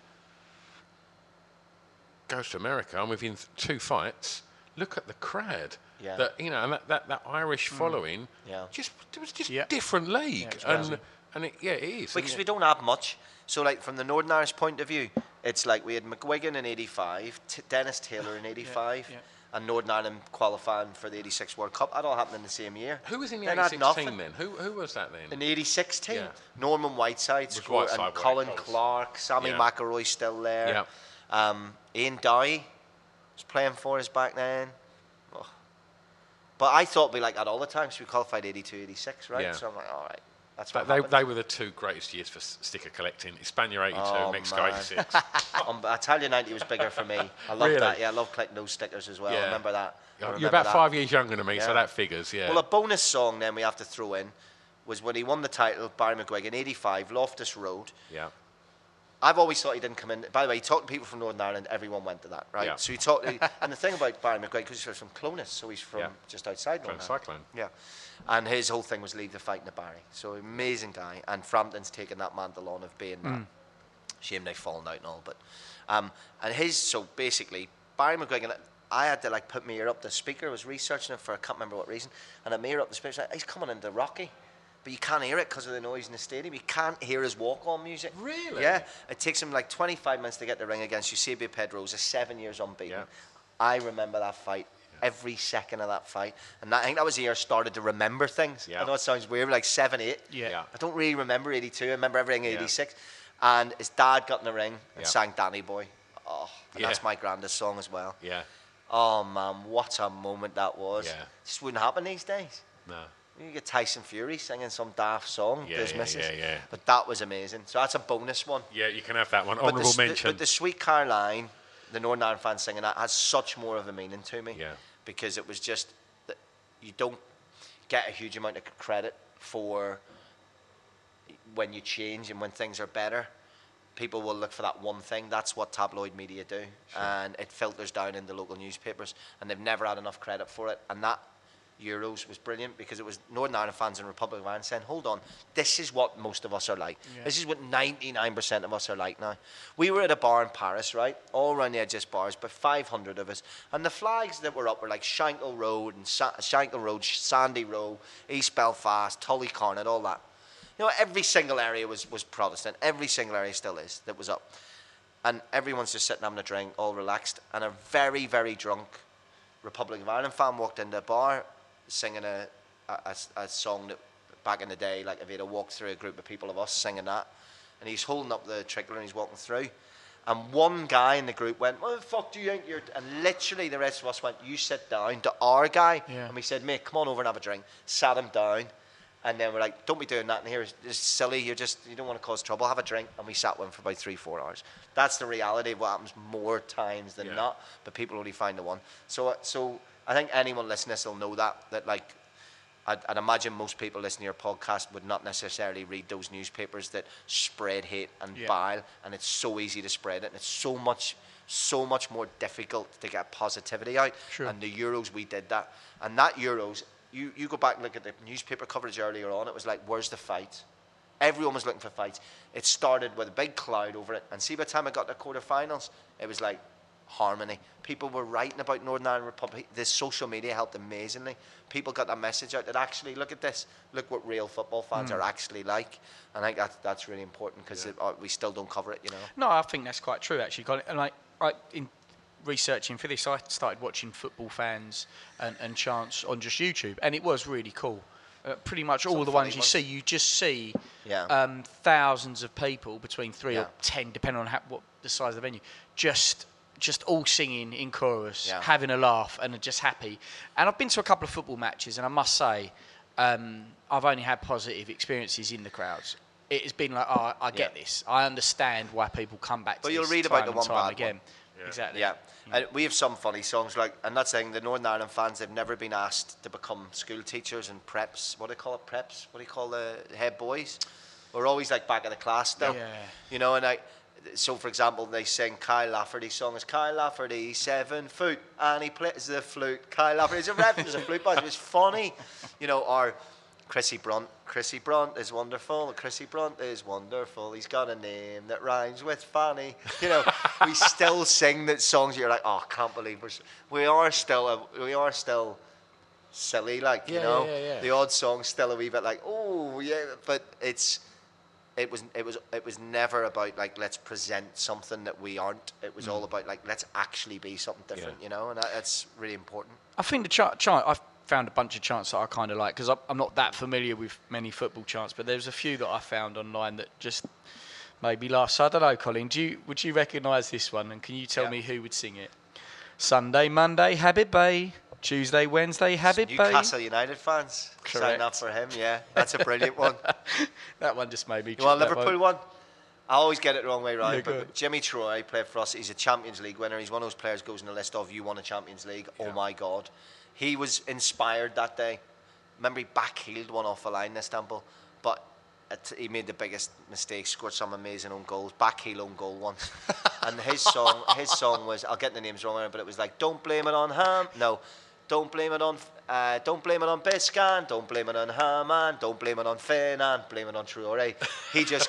goes to America, and within 2 fights, look at the crowd. That and that Irish following. It was just different league, and it is because we don't have much. So, like, from the Northern Irish point of view, it's like we had McGuigan in '85, Dennis Taylor in '85, and Northern Ireland qualifying for the '86 World Cup. That all happened in the same year. Who was in the '86 team then? Who was that then? In the '86 team, Norman Whiteside scored, and Colin Clark, Sammy McElroy still there. Ian Dowie was playing for us back then. But I thought it'd be like that all the time, so we qualified '82, '86, right? So I'm like, all right. That's what they were the two greatest years for sticker collecting. Hispania 82, Mexico 86. Italia 90 was bigger for me. I loved that. Yeah, I love collecting those stickers as well. I remember that. You're about 5 years younger than me, so that figures, yeah. Well, a bonus song then we have to throw in was when he won the title, Barry McGuigan, 85, Loftus Road. Yeah. I've always thought he didn't come in. By the way, he talked to people from Northern Ireland. Everyone went to that, right? Yeah. So he talked. And the thing about Barry McGuigan, because he's from Clones, so he's from just outside Northern Ireland. Cyclone. Yeah. And his whole thing was leave the fight in the Barry. So amazing guy. And Frampton's taken that mantle on of being that. Shame they've fallen out and all, but so basically Barry McGuigan, I had to like put my ear up the speaker. I was researching it for I can't remember what reason, and I ear up the speaker. He's coming into Rocky, but you can't hear it because of the noise in the stadium. You can't hear his walk-on music. Really? Yeah. It takes him like 25 minutes to get the ring against Eusebio Pedrosa, 7 years unbeaten. Yeah. I remember that fight. Every second of that fight, and I think that was the year I started to remember things. I know it sounds weird, like 7, 8. I don't really remember 82. I remember everything 86. And his dad got in the ring and sang Danny Boy. Oh, and that's my grandest song as well. Yeah. Oh man, what a moment that was. Yeah. Just wouldn't happen these days. No. You get Tyson Fury singing some daft song. Yeah. But that was amazing. So that's a bonus one. Yeah, you can have that one. Honourable mention. But the Sweet Caroline, the Northern Ireland fans singing that, has such more of a meaning to me. Yeah. Because it was just that you don't get a huge amount of credit for when you change and when things are better. People will look for that one thing. That's what tabloid media do. Sure. And it filters down into local newspapers, and they've never had enough credit for it. And that Euros was brilliant because it was Northern Ireland fans and Republic of Ireland saying, hold on, this is what most of us are like. Yeah. This is what 99% of us are like now. We were at a bar in Paris, right? All around the edges bars, but 500 of us. And the flags that were up were like Shankill Road, Sandy Row, East Belfast, Tullycarnet, all that. You know, every single area was Protestant. Every single area still is that was up. And everyone's just sitting having a drink, all relaxed. And a very, very drunk Republic of Ireland fan walked into a bar singing a song that back in the day, like if he had to walk through a group of people of us singing that, and he's holding up the trickler and he's walking through, and one guy in the group went, "What the fuck do you think you're?" And literally the rest of us went, "You sit down," to our guy, and we said, "Mate, come on over and have a drink." Sat him down, and then we're like, "Don't be doing that in here. It's silly. You don't want to cause trouble. Have a drink." And we sat with him for about 3-4 hours. That's the reality of what happens more times than not, but people only find the one. So I think anyone listening to this will know that like, I'd imagine most people listening to your podcast would not necessarily read those newspapers that spread hate and bile, and it's so easy to spread it, and it's so much more difficult to get positivity out. Sure. And the Euros, we did that. And that Euros, you go back and look at the newspaper coverage earlier on, it was like, where's the fight? Everyone was looking for fights. It started with a big cloud over it, and see by the time I got to quarterfinals, it was like harmony. People were writing about Northern Ireland Republic. The social media helped amazingly. People got that message out that actually, look at this, look what real football fans are actually like. And I think that's really important because we still don't cover it, you know. No, I think that's quite true actually. And like in researching for this, I started watching football fans and chants on just YouTube, and it was really cool. Pretty much all the ones you see, you just see thousands of people, between 3 or 10, depending on what the size of the venue, just all singing in chorus, having a laugh and just happy. And I've been to a couple of football matches, and I must say, I've only had positive experiences in the crowds. It has been like, oh, I get this. I understand why people come back to this. But you'll read about the one bad again. One. Yeah. Exactly. Yeah. And we have some funny songs, like, I'm not saying the Northern Ireland fans, they've never been asked to become school teachers and preps. What do they call it? Preps? What do you call the head boys? We're always like back of the class still. Yeah. You know, and so for example, they sing Kyle Lafferty's song. It's Kyle Lafferty, 7 foot, and he plays the flute. Kyle Lafferty, it's a reference to flute, but it was funny. You know, or Chrissy Brunt is wonderful. Chrissy Brunt is wonderful. He's got a name that rhymes with Fanny. You know, we still sing that songs. You're like, oh, I can't believe we are still silly, like, you know. Yeah. The odd song's still a wee bit like, oh yeah, but it was never about like, let's present something that we aren't. It was all about like, let's actually be something different, you know, and that's really important. I think the chant I've found a bunch of chants that I kind of like, because I'm not that familiar with many football chants, but there's a few that I found online that just made me laugh. So I don't know, Colin, would you recognise this one, and can you tell me who would sing it? Sunday, Monday, Habit Bay, Tuesday, Wednesday, Habib. Newcastle United fans. Correct. Sign up for him, yeah. That's a brilliant one. That one just made me... You want Liverpool one? I always get it the wrong way round, but Jimmy Troy played for us. He's a Champions League winner. He's one of those players who goes in the list of, you won a Champions League. Yeah. Oh, my God. He was inspired that day. Remember, he backheeled one off a line in Istanbul, but he made the biggest mistake, scored some amazing own goals, backheel own goal once. And his song was, I'll get the names wrong, but it was like, don't blame it on Ham. No, don't blame it on Biscan, don't blame it on Haman, don't blame it on Fernand, blame it on Traoré. He just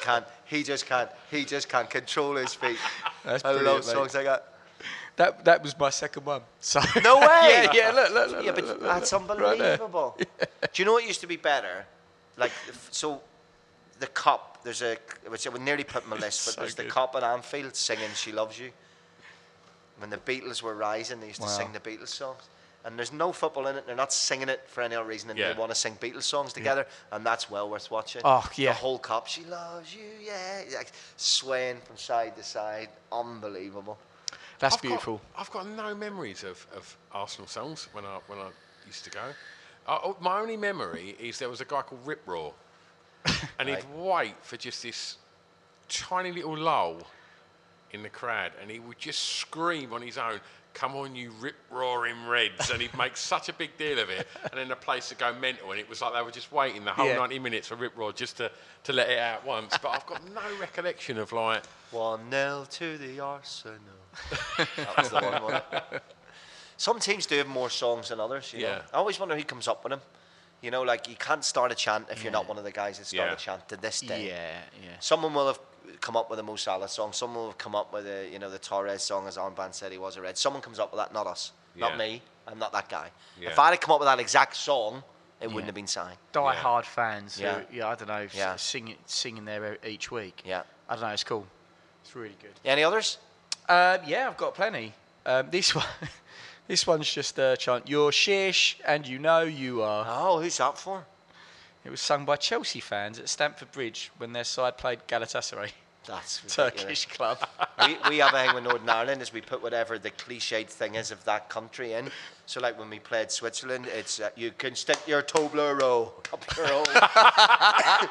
can't control his feet. That's I love songs like that. That was my second one. So no way. Yeah. Look. Yeah, but that's unbelievable. Right. Do you know what used to be better? Like, so the Cop. Which I would nearly put on my list, but so there's the Cop at Anfield singing "She Loves You." When the Beatles were rising, they used to sing the Beatles songs. And there's no football in it. They're not singing it for any other reason than they want to sing Beatles songs together, and that's well worth watching. Oh yeah. The whole Cop. She loves you, yeah. Like swaying from side to side, unbelievable. That's beautiful. I've got no memories of Arsenal songs when I used to go. My only memory is there was a guy called Rip Roar, and he'd wait for just this tiny little lull in the crowd, and he would just scream on his own, "Come on, you rip roaring Reds," and he'd make such a big deal of it, and then the place would go mental, and it was like they were just waiting the whole 90 minutes for Rip Roar just to let it out once. But I've got no recollection of like 1-0 to the Arsenal. That was the one, wasn't it? Some teams do have more songs than others, you know. I always wonder who comes up with them. You know, like you can't start a chant if you're not one of the guys that start a chant to this day. Yeah. Someone will have come up with a Mo Salah song. Someone will have come up with the Torres song, as Armband said he was a Red. Someone comes up with that, not us. Not me. I'm not that guy. Yeah. If I had come up with that exact song, it wouldn't have been signed. Die-hard fans who, I don't know, singing there each week. Yeah. I don't know, it's cool. It's really good. Any others? I've got plenty. This one's just a chant. You're shish and you know you are. Oh, who's that for? It was sung by Chelsea fans at Stamford Bridge when their side played Galatasaray. That's Turkish club. we have a thing with Northern Ireland is we put whatever the cliched thing is of that country in. So like when we played Switzerland, it's you can stick your Toblerone up your hole.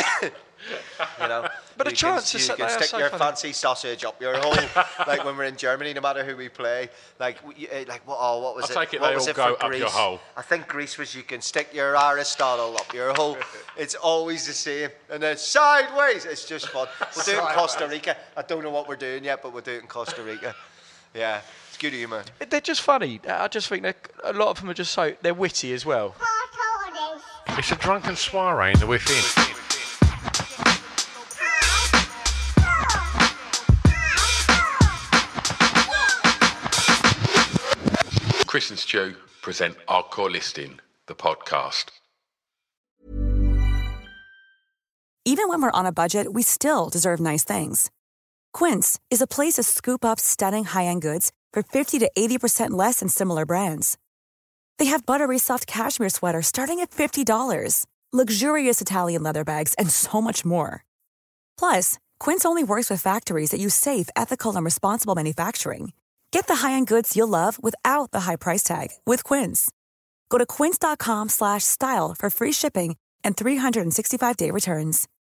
You know, but a chance you can stick your fancy sausage up your hole. Like when we're in Germany, no matter who we play, what was it? I take it they all go up your hole. I think Greece was you can stick your Aristotle up your hole. It's always the same, and then sideways. It's just fun. We'll do it in Costa Rica. I don't know what we're doing yet, but we'll do it in Costa Rica. Yeah, it's good humour. They're just funny. I just think a lot of them are just they're witty as well. It's a drunken soiree in the within. Chris and Stu present Hardcore Listing, the podcast. Even when we're on a budget, we still deserve nice things. Quince is a place to scoop up stunning high-end goods for 50 to 80% less than similar brands. They have buttery soft cashmere sweaters starting at $50, luxurious Italian leather bags, and so much more. Plus, Quince only works with factories that use safe, ethical, and responsible manufacturing. Get the high-end goods you'll love without the high price tag with Quince. Go to quince.com/style for free shipping and 365-day returns.